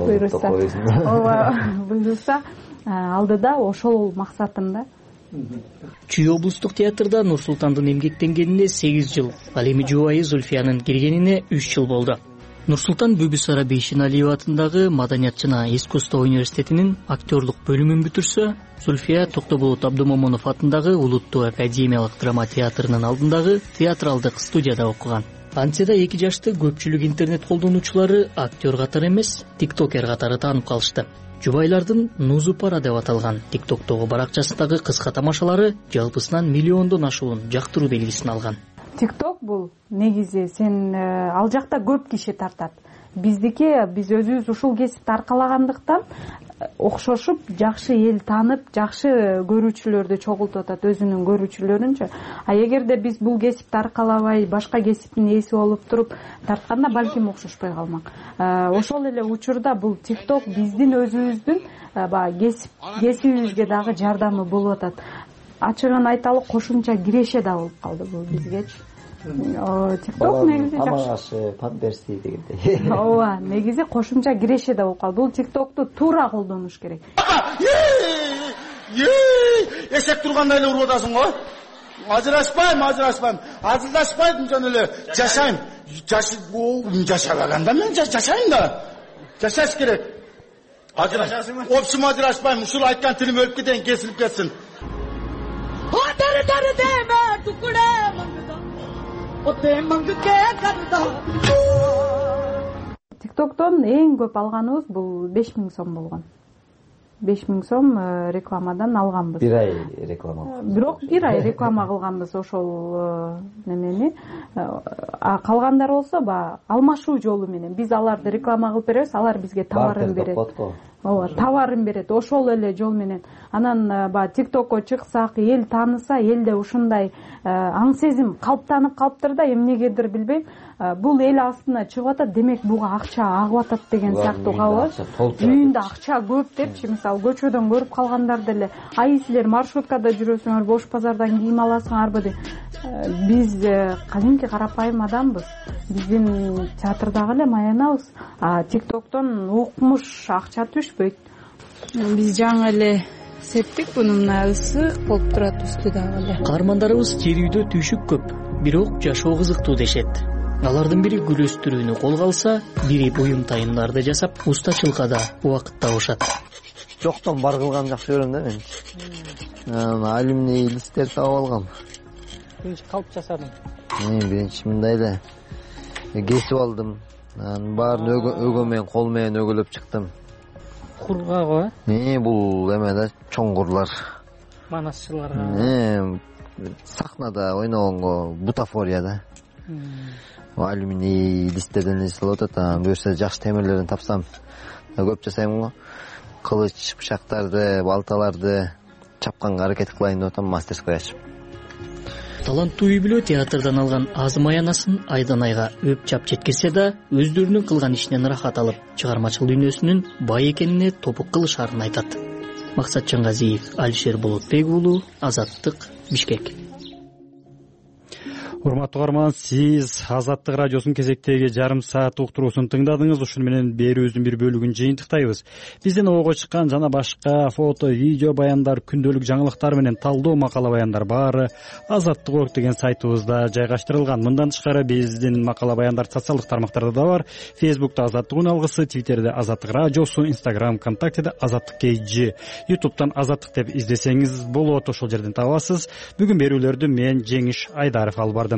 буюрса. Алдыда ошол максатым да. Чүй облустук театрда Нурсултандын эмгектенгенине 8 жыл, ал эми жубайы Зульфиянын киргенине 3 жыл болду. Нурсултан Бүбүсара Бейшеналиева атындагы Маданият жана искусство университетинин актерлук бөлүмүн бүтүрсө, Зульфия Токтоболот Абдумомунов атындагы Улуттуу академиялык драма театрынын алдындагы театралдык студияда окуган. Антияда 2 жашты көпчүлүк интернет колдонуучулары актер катары эмес, тиктокер катары таанып калышты. Жубайлардын Нузу пара деп аталган тиктоктогу баракчасындагы кыска тамашалары жалпысынан миллиондон ашуун жактыруу белгисин алган. Тикток бул негизи сен ал жакта көп киши тартат. Биз өзүбүз ушул кесипти аркалагандыктан окшошуп, жакшы эл таанып, жакшы көрүүчүлөрдү чогултуп атат, өзүнүн көрүүчүлөрүнчү. Эгерде биз бул кесипти аркалабай, башка кесиптин ээси болуп туруп тартканда балким окшошпой калмак. Ошол эле учурда бул тикток биздин өзүбүздүн кесибибизге дагы жардамы болуп атат. Ачыгын айталы, кошумча киреше да болуп калды бул бизгечи. Тикток негизи жакшы памперси дегендей. Ооба, негизи кошумча киреше да болуп калды. Бул тиктокту туура колдонуш керек. Эсек тургандай эле уруп атасың го. Ажырашпайм. Ажырдашпайм жөн эле жашайм. Жашабаганда мен жашайм да. Жашаш керек. Общем ажырашпайм. Ушул айткан тилим өлүп кетейин, кесилип кетсин. Тиктоктон эң көп алганыбыз бул 5000 сом болгон. 5000 сом рекламадан алганбыз. Бир ай реклама. Бирок бир ай реклама кылганбыз ошол немени. Калгандар болсо алмашуу жолу менен биз аларды реклама кылып беребиз, алар бизге товарын берет. Ооба, товарын берет. Ошол эле жол менен. Анан тиктокко чыксак, эл тааныса, элде ушундай аң сезим калыптанып калыптыр да, эмнегедир билбейм. Бул эл астына чыгып атат, демек буга акча агып атат деген сыяктуу кабыл. Үйүндө акча көп депчи, мисалы көчөдөн көрүп калгандар деле, ай силер маршруткада жүрөсүңөр, бош базардан кийим аласыңарбы деп. Биз кадимки карапайым адамбыз. Биздин театрдагы эле маянабыз. Тиктоктон укмуш акча түшпөйт. Биз жаңы эле септик, мунун ысык болуп турат үстүдагы эле. Каармандарыбыз жер үйдө түйшүк көп, бирок жашоо кызыктуу дешет. Алардын бири гүл өстүрүүнү колго алса, бири буюм тайымдарды жасап, устачылыкка убакыт табышат. Жоктон бар кылганды жакшы көрөм да мен. Алюминий листтер таап алгам. Биринчи калп жасадым. Биринчи мындай эле кесип алдым. Анан баарын өгө менен, кол менен өгөлөп чыктым. Кургага? Бул эме да, чоң курлар. Манасчыларга. Сахнада ойногонго бутафория да. Алюминий листтерден жасалып атат. Буюрса жакшы темирлерден тапсам көп жасайм го. Кылыч, бышактарды, балталарды чапканга аракет кылайын деп атам, мастерской ачып. Таланттуу үй бүлө театрдан алган аз маянасын айдан айга өп чап жеткирсе да, өздөрүнүн кылган ишинен рахат алып, чыгармачыл дүйнөсүнүн бай экенине топук кылышарын айтат. Максат Чаңгазиев, Алишер Болотбек уулу, Азаттык, Бишкек. Урматтуу угарман, сиз Азаттык радиосунун кезектеги жарым саат уктуруусун тыңдадыңыз. Ушуну менен берүүбүздүн бир бөлүгүн жыйынтыктайбыз. Бизден ого чыккан жана башка фото, видео баяндар, күндөлүк жаңылыктар менен талдоо макала баяндар баары Азаттык.орг деген сайтыбызда жайгаштырылган. Мындан тышкары биздин макала баяндар социалдык тармактарда да бар. Фейсбукта Азаттык үналгысы, Твиттерде Азаттык радиосу, Инстаграм, ВКонтактеде Азаттык KG, Ютубтан Азаттык деп издесеңиз болот, ошол жерден табасыз. Бүгүн берүүлөрдү мен Жеңиш Айдаров алып бардым.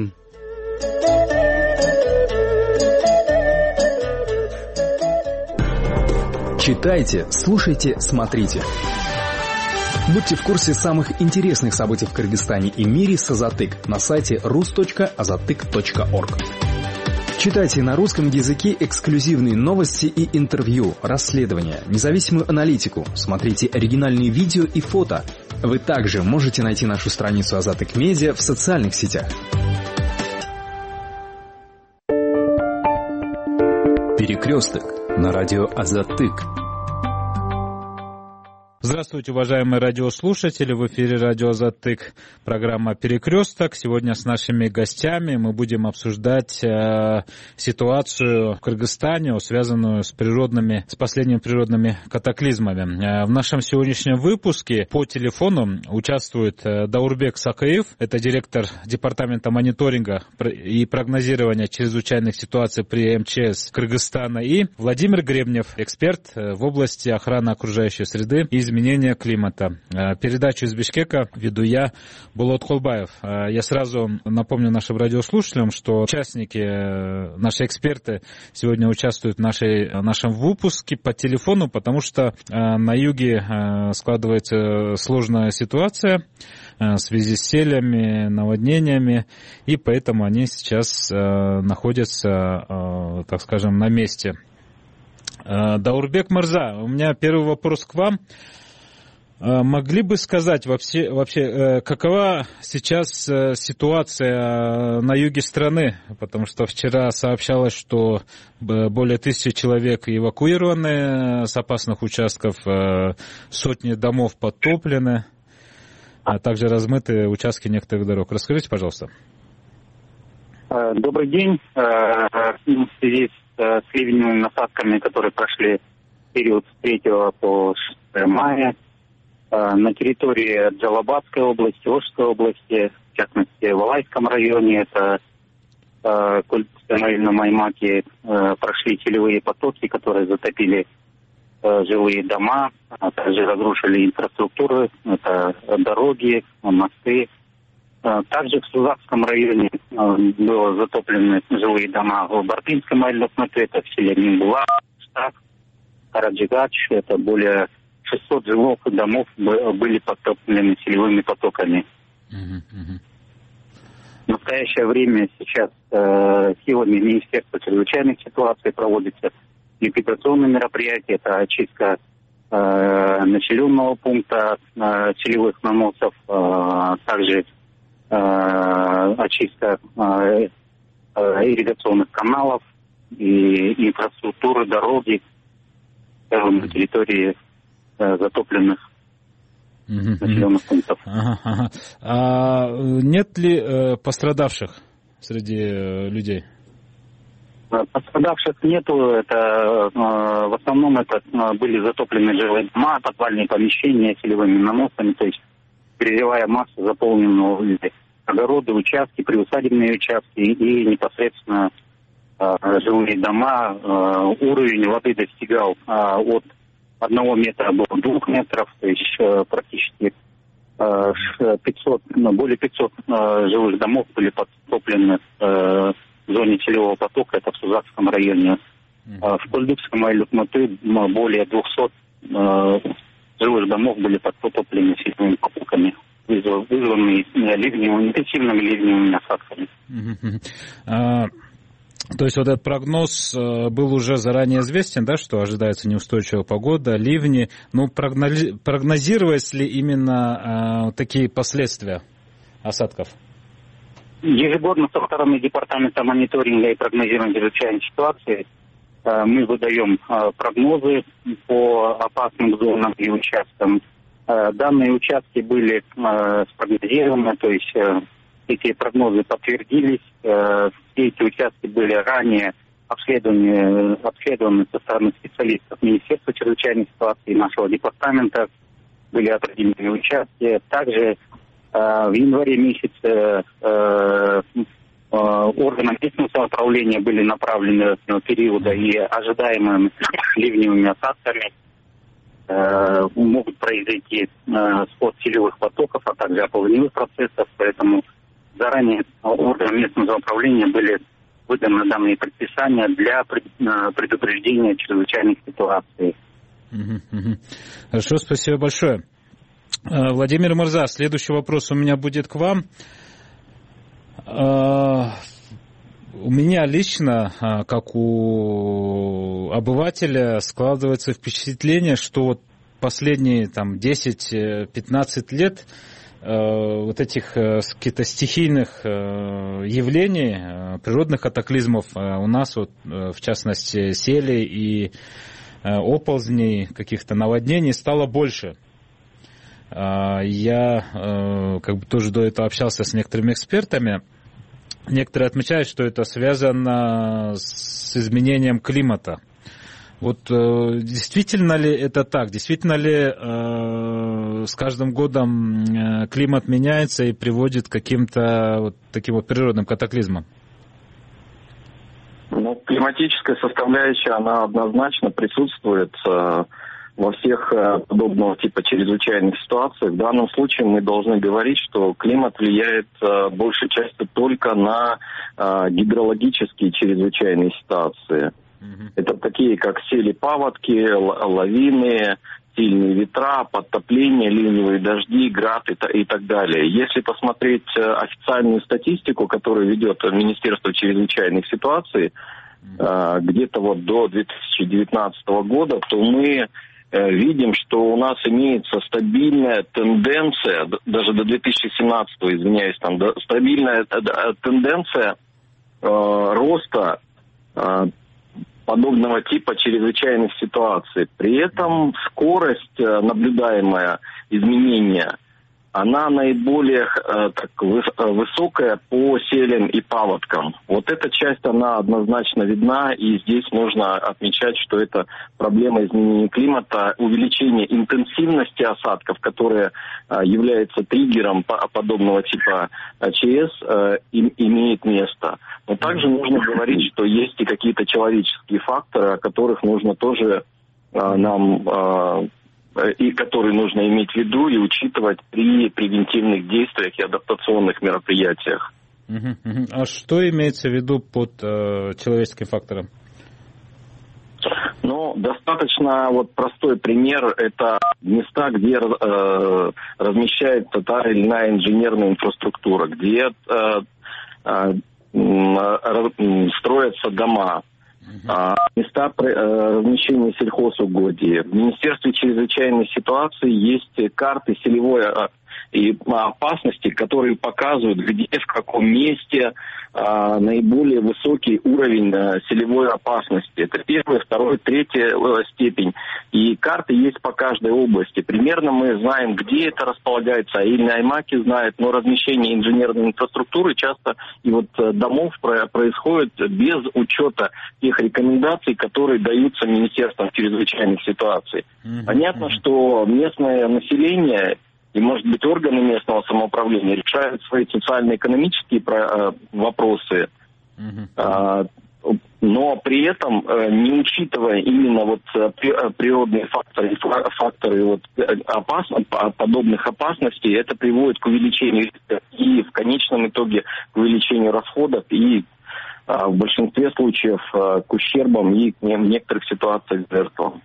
Читайте, слушайте, смотрите. Будьте в курсе самых интересных событий в Кыргызстане и мире с Азаттык на сайте rus.azattyk.org. Читайте на русском языке эксклюзивные новости и интервью, расследования, независимую аналитику, смотрите оригинальные видео и фото. Вы также можете найти нашу страницу Азаттык Медиа в социальных сетях. Перекресток на радио Азаттык. Здравствуйте, уважаемые радиослушатели! В эфире радио Азаттык, программа «Перекресток». Сегодня с нашими гостями мы будем обсуждать ситуацию в Кыргызстане, связанную с последними природными катаклизмами. В нашем сегодняшнем выпуске по телефону участвует Даурбек Сакыев, это директор департамента мониторинга и прогнозирования чрезвычайных ситуаций при МЧС Кыргызстана, и Владимир Гребнев, эксперт в области охраны окружающей среды и изменения климата. Передачу из Бишкека веду я, Болот Холбаев. Я сразу напомню нашим радиослушателям, что участники, наши эксперты сегодня участвуют в нашем выпуске по телефону, потому что на юге складывается сложная ситуация в связи с селями, наводнениями, и поэтому они сейчас находятся, так скажем, на месте. Даурбек Мырза, у меня первый вопрос к вам. Могли бы сказать вообще, какова сейчас ситуация на юге страны? Потому что вчера сообщалось, что более 1000 человек эвакуированы с опасных участков, сотни домов подтоплены, а также размыты участки некоторых дорог. Расскажите, пожалуйста. Добрый день. В связи с ливневыми насадками, которые прошли в период с 3 по 6 мая, на территории Джалабадской области, Ошской области, в частности, в Алайском районе, это Кульпском районе, Маймаке, прошли селевые потоки, которые затопили жилые дома, а также разрушили инфраструктуру, это дороги, мосты. Также в Сузакском районе было затоплены жилые дома в Барпинском районе, это в селе Минбула, штаб, Караджигач, это более 600 жилых домов были подтоплены селевыми потоками. В настоящее время сейчас силами Министерства чрезвычайных ситуаций проводятся ликвидационные мероприятия, это очистка населенного пункта селевых наносов, также очистка ирригационных каналов и инфраструктуры, дороги на территории затопленных населенных пунктов. А нет ли пострадавших среди людей? Пострадавших нету. Это в основном это были затоплены жилые дома, подвальные помещения селевыми наносами, то есть грязевая масса заполнена огороды, участки, приусадебные участки и непосредственно жилые дома. Уровень воды достигал от 1 метра до 2 метров, то есть практически 500, более 500 жилых домов были подтоплены в зоне селевого потока, это в Сузакском районе. В Кульдыкском районе более 200 жилых домов были подтоплены селевыми потоками, вызванные интенсивными ливневыми осадками. То есть вот этот прогноз был уже заранее известен, да, что ожидается неустойчивая погода, ливни. Но прогнозировались ли именно такие последствия осадков? Ежегодно со стороны Департамента мониторинга и прогнозирования чрезвычайной ситуации мы выдаем прогнозы по опасным зонам и участкам. Данные участки были спрогнозированы, то есть эти прогнозы подтвердились. Все эти участки были ранее обследованы со стороны специалистов Министерства чрезвычайных ситуаций и нашего департамента. Были определены участки. Также в январе месяце органам местного самоуправления были направлены периода и ожидаемыми ливневыми осадками. Могут произойти сход селевых потоков, а также оползневых процессов. Поэтому заранее органам местного самоуправления были выданы данные предписания для предупреждения чрезвычайных ситуаций. Хорошо, спасибо большое. Владимир Мырза, следующий вопрос у меня будет к вам. У меня лично, как у обывателя, складывается впечатление, что вот последние 10-15 лет вот этих каких-то стихийных явлений, природных катаклизмов у нас, вот, в частности, сели и оползней, каких-то наводнений стало больше. Я тоже до этого общался с некоторыми экспертами. Некоторые отмечают, что это связано с изменением климата. Вот действительно ли это так? Действительно ли с каждым годом климат меняется и приводит к каким-то вот таким вот природным катаклизмам? Климатическая составляющая, она однозначно присутствует во всех подобного типа чрезвычайных ситуациях. В данном случае мы должны говорить, что климат влияет большей частью только на гидрологические чрезвычайные ситуации. Это такие, как сели паводки, лавины, сильные ветра, подтопления, ливневые дожди, град и так далее. Если посмотреть официальную статистику, которую ведет Министерство чрезвычайных ситуаций, где-то вот до 2019 года, то мы видим, что у нас имеется стабильная тенденция, даже до 2017, извиняюсь, стабильная тенденция роста подобного типа чрезвычайных ситуаций. При этом скорость, наблюдаемая изменения, она наиболее высокая по селям и паводкам. Вот эта часть, она однозначно видна, и здесь нужно отмечать, что это проблема изменения климата, увеличение интенсивности осадков, которая является триггером подобного типа ЧС, имеет место. Но также нужно говорить, что есть и какие-то человеческие факторы, о которых нужно тоже нам и которые нужно иметь в виду и учитывать при превентивных действиях и адаптационных мероприятиях. А что имеется в виду под человеческим фактором? Достаточно простой пример. Это места, где размещается та или иная инженерная инфраструктура, где строятся дома. Места размещения сельхозугодий. В Министерстве чрезвычайной ситуации есть карты селевой и опасности, которые показывают, где, в каком месте наиболее высокий уровень селевой опасности. Это первая, вторая, третья степень. И карты есть по каждой области. Примерно мы знаем, где это располагается. Аильные аймаки знают, но размещение инженерной инфраструктуры часто и домов происходит без учета тех рекомендаций, которые даются Министерством чрезвычайных ситуаций. Понятно, что местное население и, может быть, органы местного самоуправления решают свои социально-экономические вопросы, но при этом, не учитывая именно природные факторы подобных опасностей, это приводит к увеличению и в конечном итоге к увеличению расходов и в большинстве случаев к ущербам и в некоторых ситуациях к жертвам.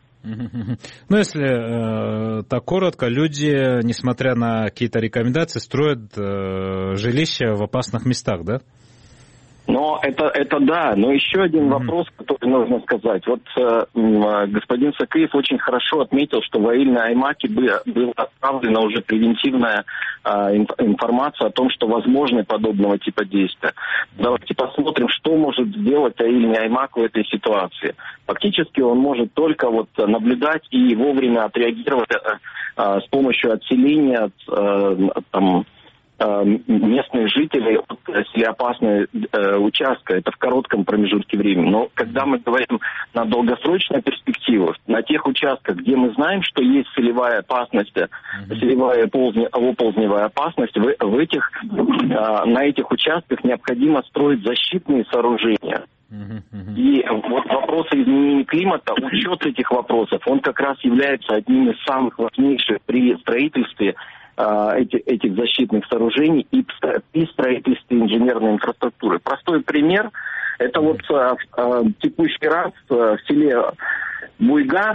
Если так коротко, люди, несмотря на какие-то рекомендации, строят жилища в опасных местах, да? Но это да, но еще один вопрос, который нужно сказать. Господин Сакыев очень хорошо отметил, что в Аильные аймаки была отправлена уже превентивная информация о том, что возможны подобного типа действия. Давайте посмотрим, что может сделать Аильный аймак в этой ситуации. Фактически он может только наблюдать и вовремя отреагировать с помощью отселения местные жители от селеопасного участка. Это в коротком промежутке времени. Но когда мы говорим на долгосрочную перспективу, на тех участках, где мы знаем, что есть селевая опасность, селевая оползневая опасность, на этих участках необходимо строить защитные сооружения. И вот вопросы изменения климата, учет этих вопросов, он как раз является одним из самых важнейших при строительстве этих защитных сооружений и при строительстве инженерной инфраструктуры. Простой пример, это вот текущий раз в селе Буйга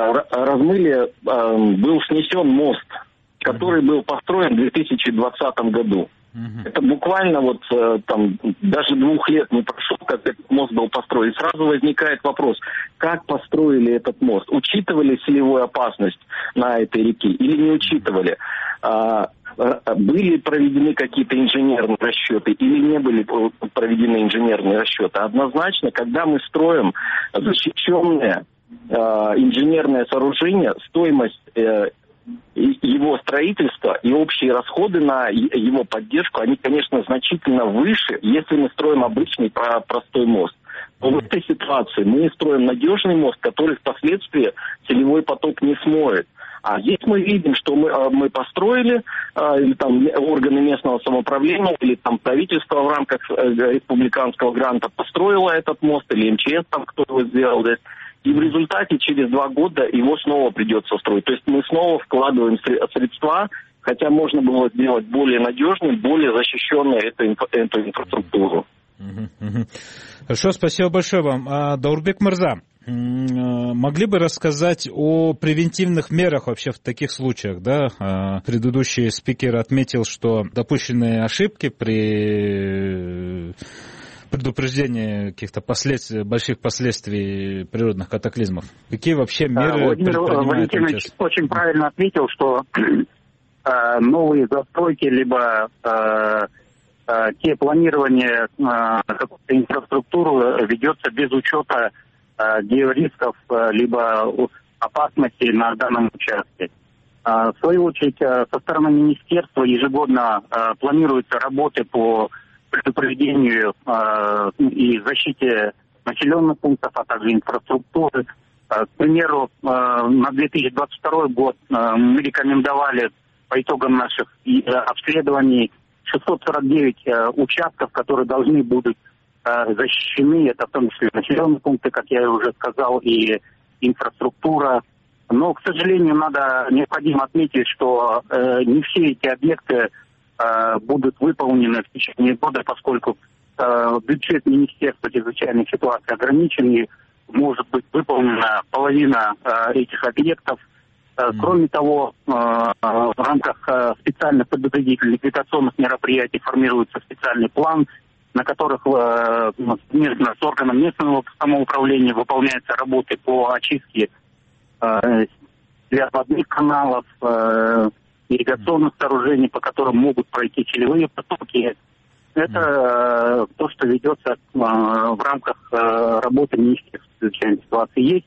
был снесен мост, который был построен в 2020 году. Это буквально даже 2 лет не прошло, как этот мост был построен. И сразу возникает вопрос, как построили этот мост? Учитывали селевую опасность на этой реке или не учитывали? Были проведены какие-то инженерные расчеты или не были проведены инженерные расчеты? Однозначно, когда мы строим защищенное инженерное сооружение, стоимость его строительства и общие расходы на его поддержку, они, конечно, значительно выше, если мы строим обычный простой мост. Но в этой ситуации мы строим надежный мост, который впоследствии селевой поток не смоет. А здесь мы видим, что мы построили, или там органы местного самоуправления, или там правительство в рамках республиканского гранта построило этот мост, или МЧС там кто его сделал здесь. И в результате через 2 года его снова придется строить. То есть мы снова вкладываем средства, хотя можно было сделать более надежной, более защищенной эту инфраструктуру. Хорошо, спасибо большое вам. Даурбек Мырза, могли бы рассказать о превентивных мерах вообще в таких случаях? Да? Предыдущий спикер отметил, что допущенные ошибки при предупреждение каких-то больших последствий природных катаклизмов. Какие вообще меры Владимир Валентинович очень правильно отметил, что новые застройки, либо те планирования какой-то инфраструктуры ведется без учета георисков, либо опасностей на данном участке. В свою очередь, со стороны министерства ежегодно планируются работы по предупреждению и защите населенных пунктов, а также инфраструктуры. К примеру, на 2022 год мы рекомендовали по итогам наших обследований 649 участков, которые должны будут защищены. Это в том числе населенные пункты, как я уже сказал, и инфраструктура. Но, к сожалению, необходимо отметить, что не все эти объекты будут выполнены в течение года, поскольку бюджет Министерства чрезвычайных ситуаций ограничен, и может быть выполнена половина этих объектов. Кроме того, в рамках специальных предупредительных ликвидационных мероприятий формируется специальный план, на которых совместно с органом местного самоуправления выполняются работы по очистке для водных каналов, ирригационных сооружений, по которым могут пройти селевые потоки. Это то, что ведется в рамках работы Министерства чрезвычайной ситуации. Есть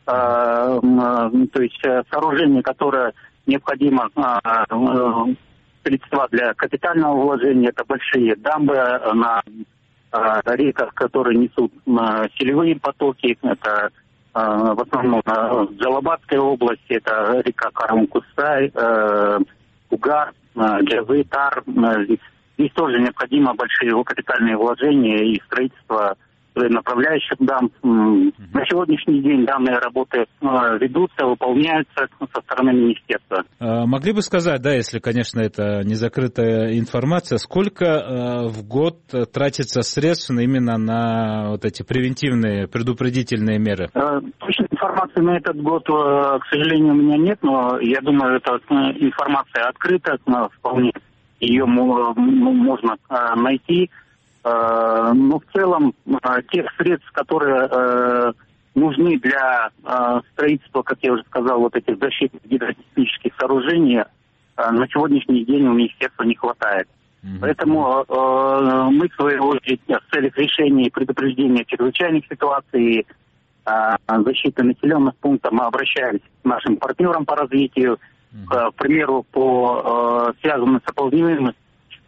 то есть сооружение, которое необходимо средства для капитального вложения, это большие дамбы на реках, которые несут селевые потоки, это в основном в Джалабадской области, это река Карам-Кусай, Угар, Джазы, Тар. Здесь тоже необходимо большие капитальные вложения и строительство направляющих дамб. На сегодняшний день данные работы ведутся, выполняются со стороны министерства. Могли бы сказать, да, если, конечно, это не закрытая информация, сколько в год тратится средств именно на вот эти превентивные, предупредительные меры? Точной информации на этот год, к сожалению, у меня нет, но я думаю, эта информация открыта, вполне ее можно найти. Но в целом тех средств, которые нужны для строительства, как я уже сказал, вот этих защитных гидротехнических сооружений, на сегодняшний день у министерства не хватает. Поэтому мы, в свою очередь, в целях решения и предупреждения чрезвычайных ситуаций и защиты населенных пунктов, мы обращались к нашим партнерам по развитию, к примеру, по связанным с оползневыми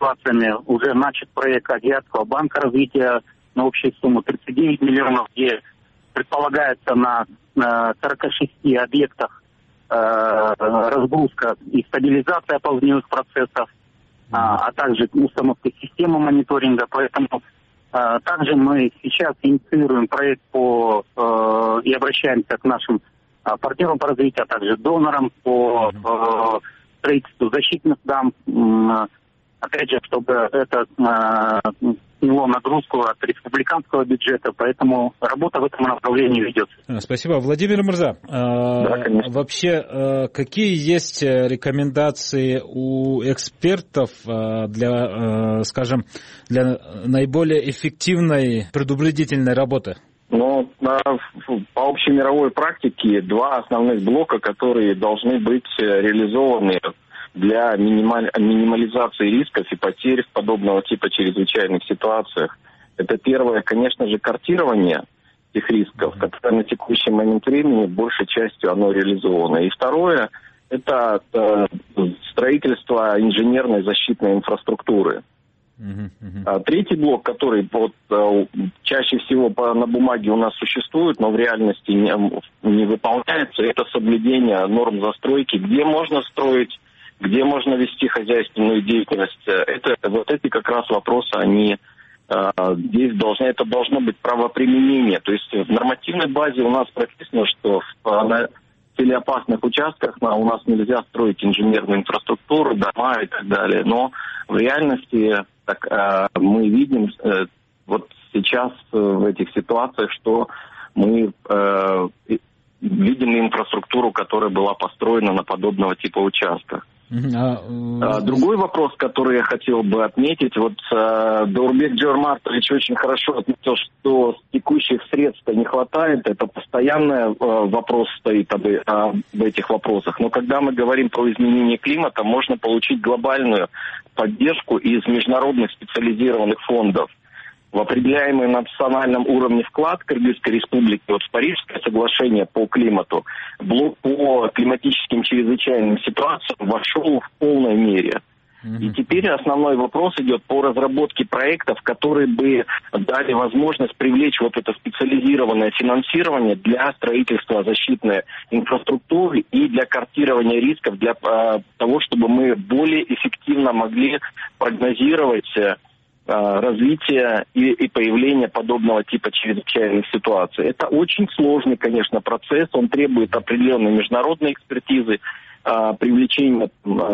ситуациями. Уже начат проект Азиатского банка развития на общую сумму 39 миллионов, где предполагается на 46 объектах разгрузка и стабилизация поздневых процессов, а также установка системы мониторинга. Поэтому также мы сейчас инициируем проект и обращаемся к нашим партнерам по развитию, а также донорам по строительству защитных дам. Опять же, чтобы это сняло нагрузку от республиканского бюджета, поэтому работа в этом направлении ведется. Спасибо. Владимир Мырза, вообще какие есть рекомендации у экспертов для, скажем, для наиболее эффективной предупредительной работы? Ну, по общемировой практике два основных блока, которые должны быть реализованы для минимализации рисков и потерь в подобного типа чрезвычайных ситуациях. Это первое, конечно же, картирование этих рисков, которое на текущий момент времени большей частью оно реализовано. И второе, это строительство инженерной защитной инфраструктуры. Третий блок, который чаще всего на бумаге у нас существует, но в реальности не выполняется, это соблюдение норм застройки, где можно строить, где можно вести хозяйственную деятельность. Эти как раз вопросы, они здесь это должно быть правоприменение. То есть в нормативной базе у нас прописано, что на телеопасных участках у нас нельзя строить инженерную инфраструктуру, дома и так далее. Но в реальности мы видим вот сейчас в этих ситуациях, что мы видим инфраструктуру, которая была построена на подобного типа участках. Другой вопрос, который я хотел бы отметить, Даурбек Джормартович очень хорошо отметил, что текущих средств не хватает, это постоянный вопрос стоит об этих вопросах. Но когда мы говорим про изменение климата, можно получить глобальную поддержку из международных специализированных фондов. В определяемый на национальном уровне вклад Кыргызской республики, в Парижское соглашение по климату, блок по климатическим чрезвычайным ситуациям вошел в полной мере. И теперь основной вопрос идет по разработке проектов, которые бы дали возможность привлечь это специализированное финансирование для строительства защитной инфраструктуры и для картирования рисков, для того, чтобы мы более эффективно могли прогнозировать развитие и появление подобного типа чрезвычайных ситуаций. Это очень сложный, конечно, процесс, он требует определенной международной экспертизы, привлечения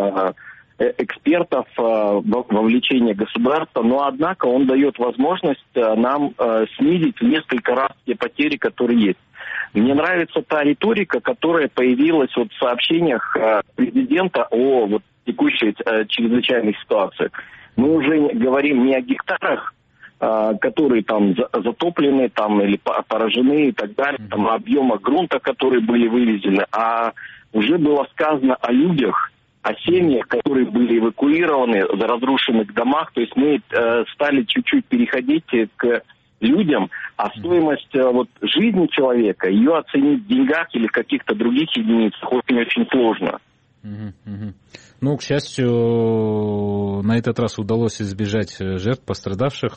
экспертов, вовлечения государства, но однако он дает возможность нам снизить в несколько раз те потери, которые есть. Мне нравится та риторика, которая появилась в сообщениях президента о текущей чрезвычайных ситуациях. Мы уже говорим не о гектарах, которые затоплены или поражены и так далее, о объемах грунта, которые были вывезены, а уже было сказано о людях, о семьях, которые были эвакуированы в разрушенных домах. То есть мы стали чуть-чуть переходить к людям, а стоимость жизни человека, ее оценить в деньгах или в каких-то других единицах очень сложно. Ну, к счастью, на этот раз удалось избежать жертв, пострадавших.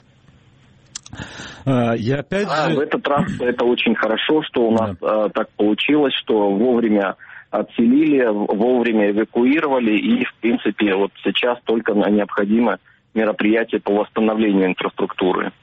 В этот раз это очень хорошо, что у нас так получилось, что вовремя отселили, вовремя эвакуировали, и, в принципе, сейчас только необходимо мероприятие по восстановлению инфраструктуры.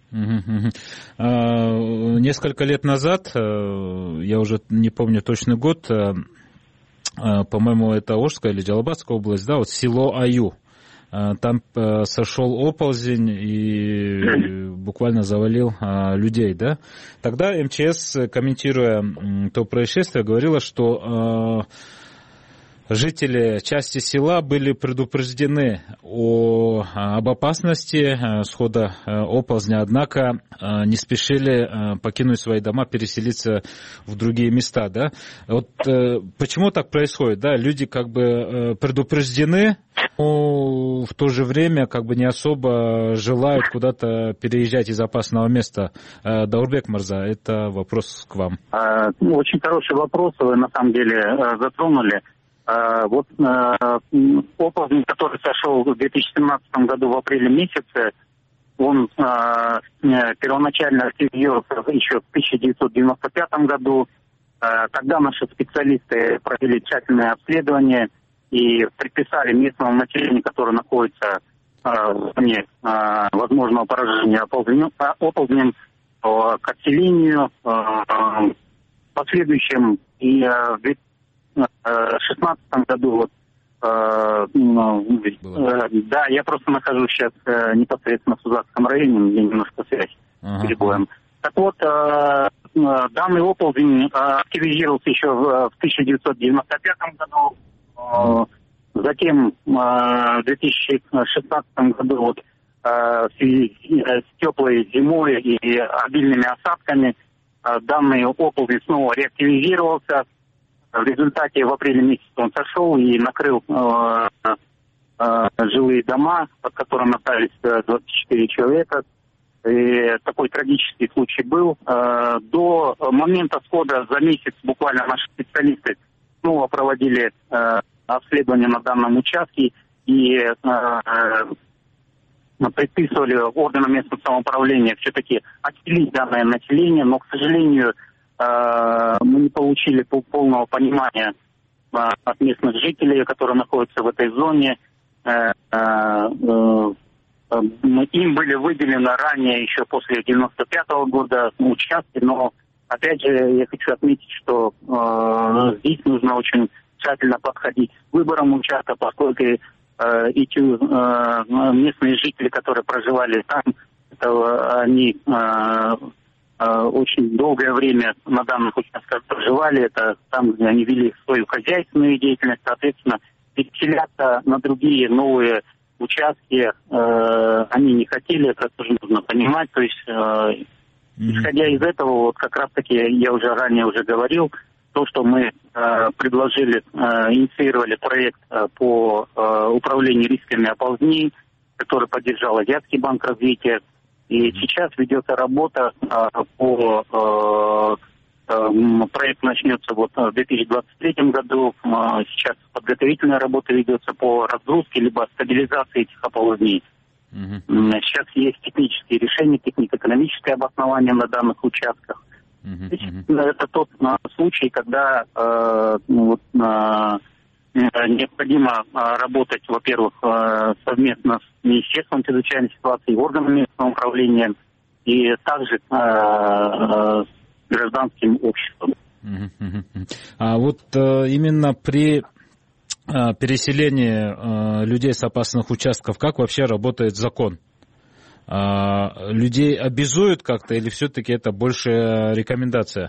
Несколько лет назад, я уже не помню точный год, по-моему, это Ошская или Джалабадская область, село Аю. Там сошел оползень и буквально завалил людей, да. Тогда МЧС, комментируя то происшествие, говорила, что жители части села были предупреждены об опасности схода оползня, однако не спешили покинуть свои дома, переселиться в другие места, да? Почему так происходит, да? Люди предупреждены, но в то же время не особо желают куда-то переезжать из опасного места. Даурбек Мырза, это вопрос к вам. Очень хороший вопрос вы на самом деле затронули. Вот оползень, который сошел в 2017 году в апреле месяце, он первоначально активировался еще в 1995 году. Тогда наши специалисты провели тщательное обследование и предписали местному населению, которое находится в зоне возможного поражения оползнем, к отселению. В последующем и в 2016 году, да, я просто нахожусь сейчас непосредственно в Сузакском районе, где немножко связь с перебоем. Так вот, данный оползень активизировался еще в 1995 году. Затем в 2016 году вот, в связи с теплой зимой и обильными осадками данный оползень снова реактивизировался. В результате в апреле месяце он сошел и накрыл жилые дома, под которыми остались 24 человека. И такой трагический случай был. До момента схода за месяц буквально наши специалисты снова проводили обследование на данном участке и предписывали органам местного самоуправления все-таки отселить данное население, но, к сожалению, мы не получили полного понимания от местных жителей, которые находятся в этой зоне. Им были выделены ранее, еще после 1995 года, участки, но, опять же, я хочу отметить, что здесь нужно очень тщательно подходить к выборам участка, поскольку эти местные жители, которые проживали там, они очень долгое время на данных участках проживали, это там, где они вели свою хозяйственную деятельность, соответственно, переселяться на другие новые участки они не хотели, это тоже нужно понимать, то есть исходя из этого, вот как раз-таки я уже ранее говорил, то, что мы предложили, инициировали проект по управлению рисками оползнений, который поддержал Азиатский банк развития, и сейчас ведется работа по проект начнется вот в 2023 году. Сейчас подготовительная работа ведется по разгрузке либо стабилизации этих оползнений. Сейчас есть технические решения, технико-экономическое обоснование на данных участках. Это тот случай, когда необходимо работать, во-первых, совместно с Министерством чрезвычайной ситуации и органами местного управления, и также с гражданским обществом. А вот именно при переселении людей с опасных участков, как вообще работает закон? Людей обязуют как-то или все-таки это больше рекомендация?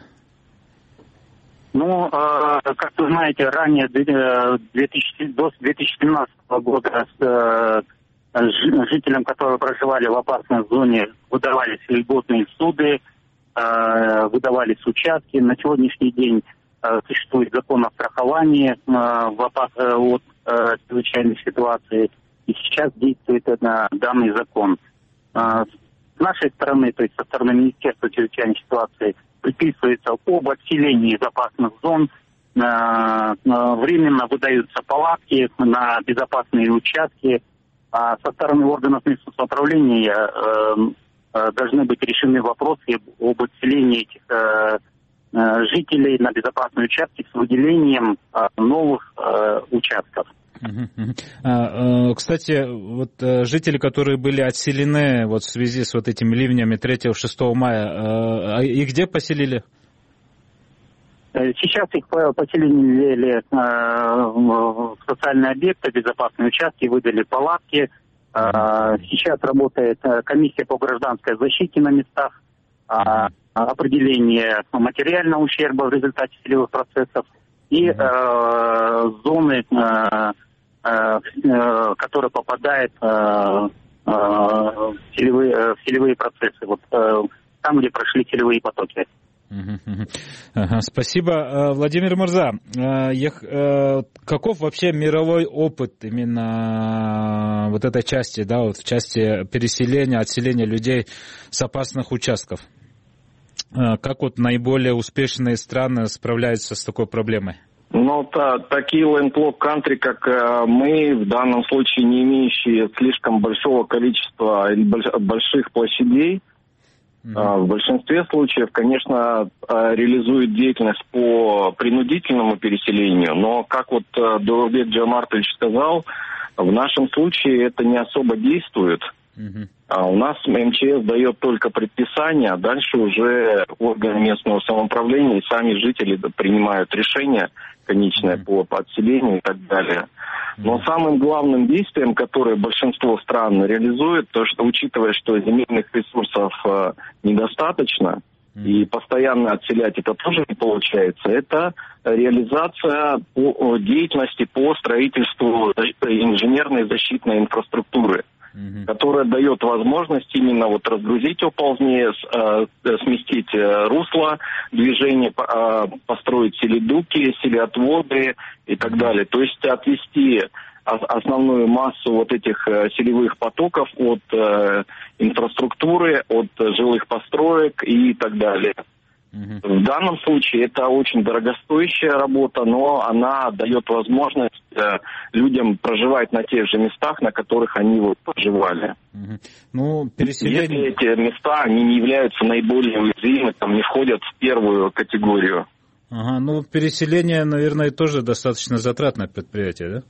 Ну, как вы знаете, ранее, до 2017 года жителям, которые проживали в опасной зоне, выдавались льготные суды, выдавались участки. На сегодняшний день существует закон о страховании от чрезвычайной ситуации, и сейчас действует данный закон. С нашей стороны, то есть со стороны Министерства чрезвычайной ситуации, предписывается об отселении из опасных зон, временно выдаются палатки на безопасные участки, а со стороны органов местного самоуправления должны быть решены вопросы об отселении этих жителей на безопасные участки с выделением новых участков. Кстати, вот жители, которые были отселены вот в связи с вот этими ливнями 3-6 мая, их где поселили? Сейчас их поселили в социальные объекты, безопасные участки, выдали палатки. Сейчас работает комиссия по гражданской защите на местах, определение материального ущерба в результате селевых процессов и зоны, которые попадают в селевые процессы, вот там, где прошли селевые потоки. Спасибо. Владимир Мырза, каков вообще мировой опыт именно вот этой части, да, вот в части переселения, отселения людей с опасных участков? Как вот наиболее успешные страны справляются с такой проблемой? Но такие landlocked country, как мы, в данном случае не имеющие слишком большого количества или больших площадей, в большинстве случаев, конечно, реализуют деятельность по принудительному переселению, но, как вот Даурбек Джамартович сказал, в нашем случае это не особо действует. У нас МЧС дает только предписание, а дальше уже органы местного самоуправления и сами жители принимают решение конечное по подселению и так далее. Но самым главным действием, которое большинство стран реализует, то что, учитывая, что земельных ресурсов недостаточно, и постоянно отселять это тоже не получается, это реализация деятельности по строительству инженерной защитной инфраструктуры, которая дает возможность именно вот разгрузить оползни, сместить русло движения, построить селедуки, селеотводы и так далее. То есть отвести основную массу вот этих селевых потоков от инфраструктуры, от жилых построек и так далее. В данном случае это очень дорогостоящая работа, но она дает возможность людям проживать на тех же местах, на которых они вот проживали. Ну, переселение... Если эти места, они не являются наиболее уязвимыми, там не входят в первую категорию. Ну, переселение, наверное, тоже достаточно затратное предприятие, да?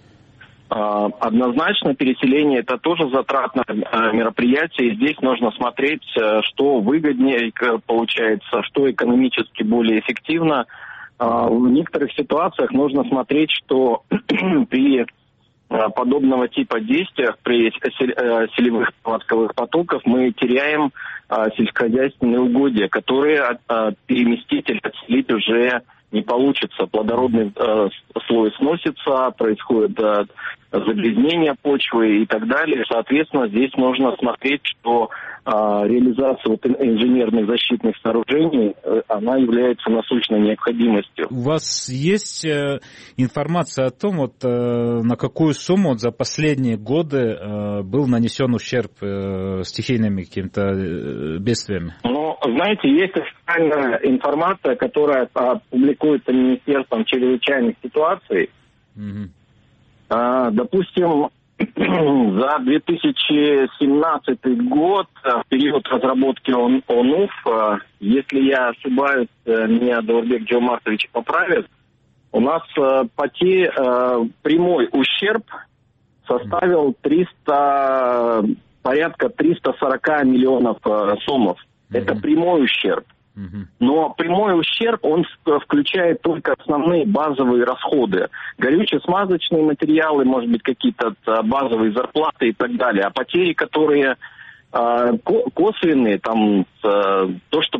Однозначно, переселение это тоже затратное мероприятие. И здесь нужно смотреть, что выгоднее получается, что экономически более эффективно. В некоторых ситуациях нужно смотреть, что при подобного типа действиях, при селевых паводковых потоках мы теряем сельскохозяйственные угодья, которые переместить или отселить уже не получится. Плодородный слой сносится, происходит загрязнение почвы и так далее. Соответственно, здесь нужно смотреть, что реализация вот инженерных защитных сооружений, она является насущной необходимостью. У вас есть информация о том, вот, на какую сумму вот, за последние годы был нанесен ущерб стихийными какими-то бедствиями? Ну, знаете, есть официальная информация, которая публикуется Министерством чрезвычайных ситуаций. Допустим, за 2017 год, в период разработки ОНУФ, если я ошибаюсь, меня Даурбек Джамартович поправит, у нас прямой ущерб составил порядка 340 миллионов сомов. Это прямой ущерб. Но прямой ущерб, он включает только основные базовые расходы. Горюче-смазочные материалы, может быть, какие-то базовые зарплаты и так далее. А потери, которые косвенные, там, то, что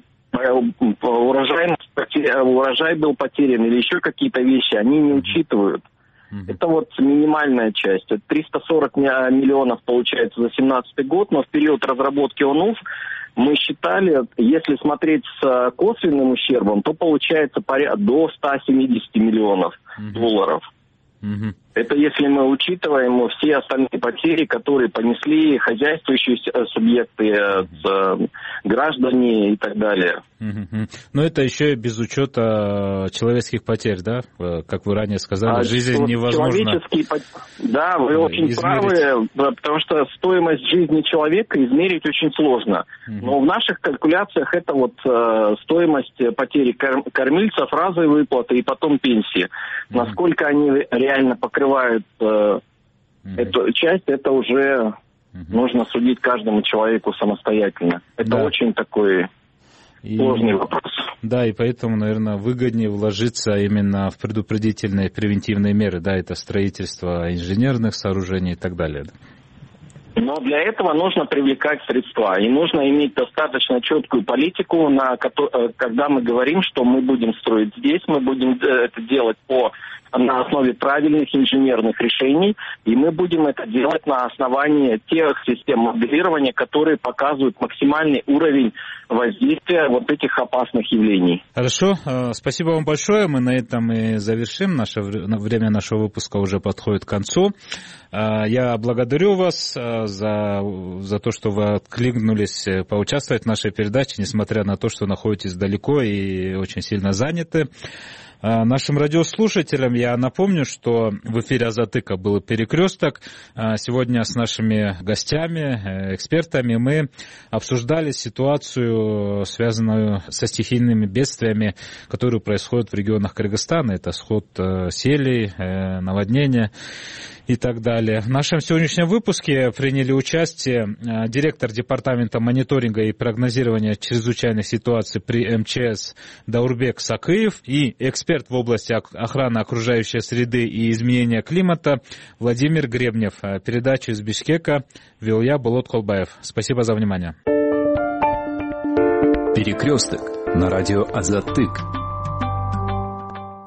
урожай был потерян или еще какие-то вещи, они не учитывают. Это вот минимальная часть. 340 миллионов получается за 2017 год, но в период разработки ОНУФ мы считали, если смотреть с косвенным ущербом, то получается до 170 миллионов долларов. Это если мы учитываем все остальные потери, которые понесли хозяйствующие субъекты, граждане и так далее. Но это еще и без учета человеческих потерь, да? Как вы ранее сказали, жизнь невозможно. Да, вы очень правы, потому что стоимость жизни человека измерить очень сложно. Но в наших калькуляциях это вот стоимость потери кормильцев, разовые выплаты и потом пенсии. Насколько они реально покрывают эту часть, это уже нужно судить каждому человеку самостоятельно. Это очень такой сложный вопрос. Да, и поэтому, наверное, выгоднее вложиться именно в предупредительные превентивные меры, да, это строительство инженерных сооружений и так далее. Но для этого нужно привлекать средства, и нужно иметь достаточно четкую политику, когда мы говорим, что мы будем строить здесь, мы будем это делать на основе правильных инженерных решений, и мы будем это делать на основании тех систем моделирования, которые показывают максимальный уровень воздействия вот этих опасных явлений. Хорошо, спасибо вам большое, мы на этом и завершим, время нашего выпуска уже подходит к концу. Я благодарю вас за то, что вы откликнулись поучаствовать в нашей передаче, несмотря на то, что находитесь далеко и очень сильно заняты. Нашим радиослушателям я напомню, что в эфире «Азатыка» был «Перекресток». Сегодня с нашими гостями, экспертами мы обсуждали ситуацию, связанную со стихийными бедствиями, которые происходят в регионах Кыргызстана. Это сход селей, наводнения и так далее. В нашем сегодняшнем выпуске приняли участие директор департамента мониторинга и прогнозирования чрезвычайных ситуаций при МЧС Даурбек Сакыев и эксперт в области охраны окружающей среды и изменения климата Владимир Гребнев. Передачу из Бишкека вел я, Болот Колбаев. Спасибо за внимание. Перекресток на радио Азатык.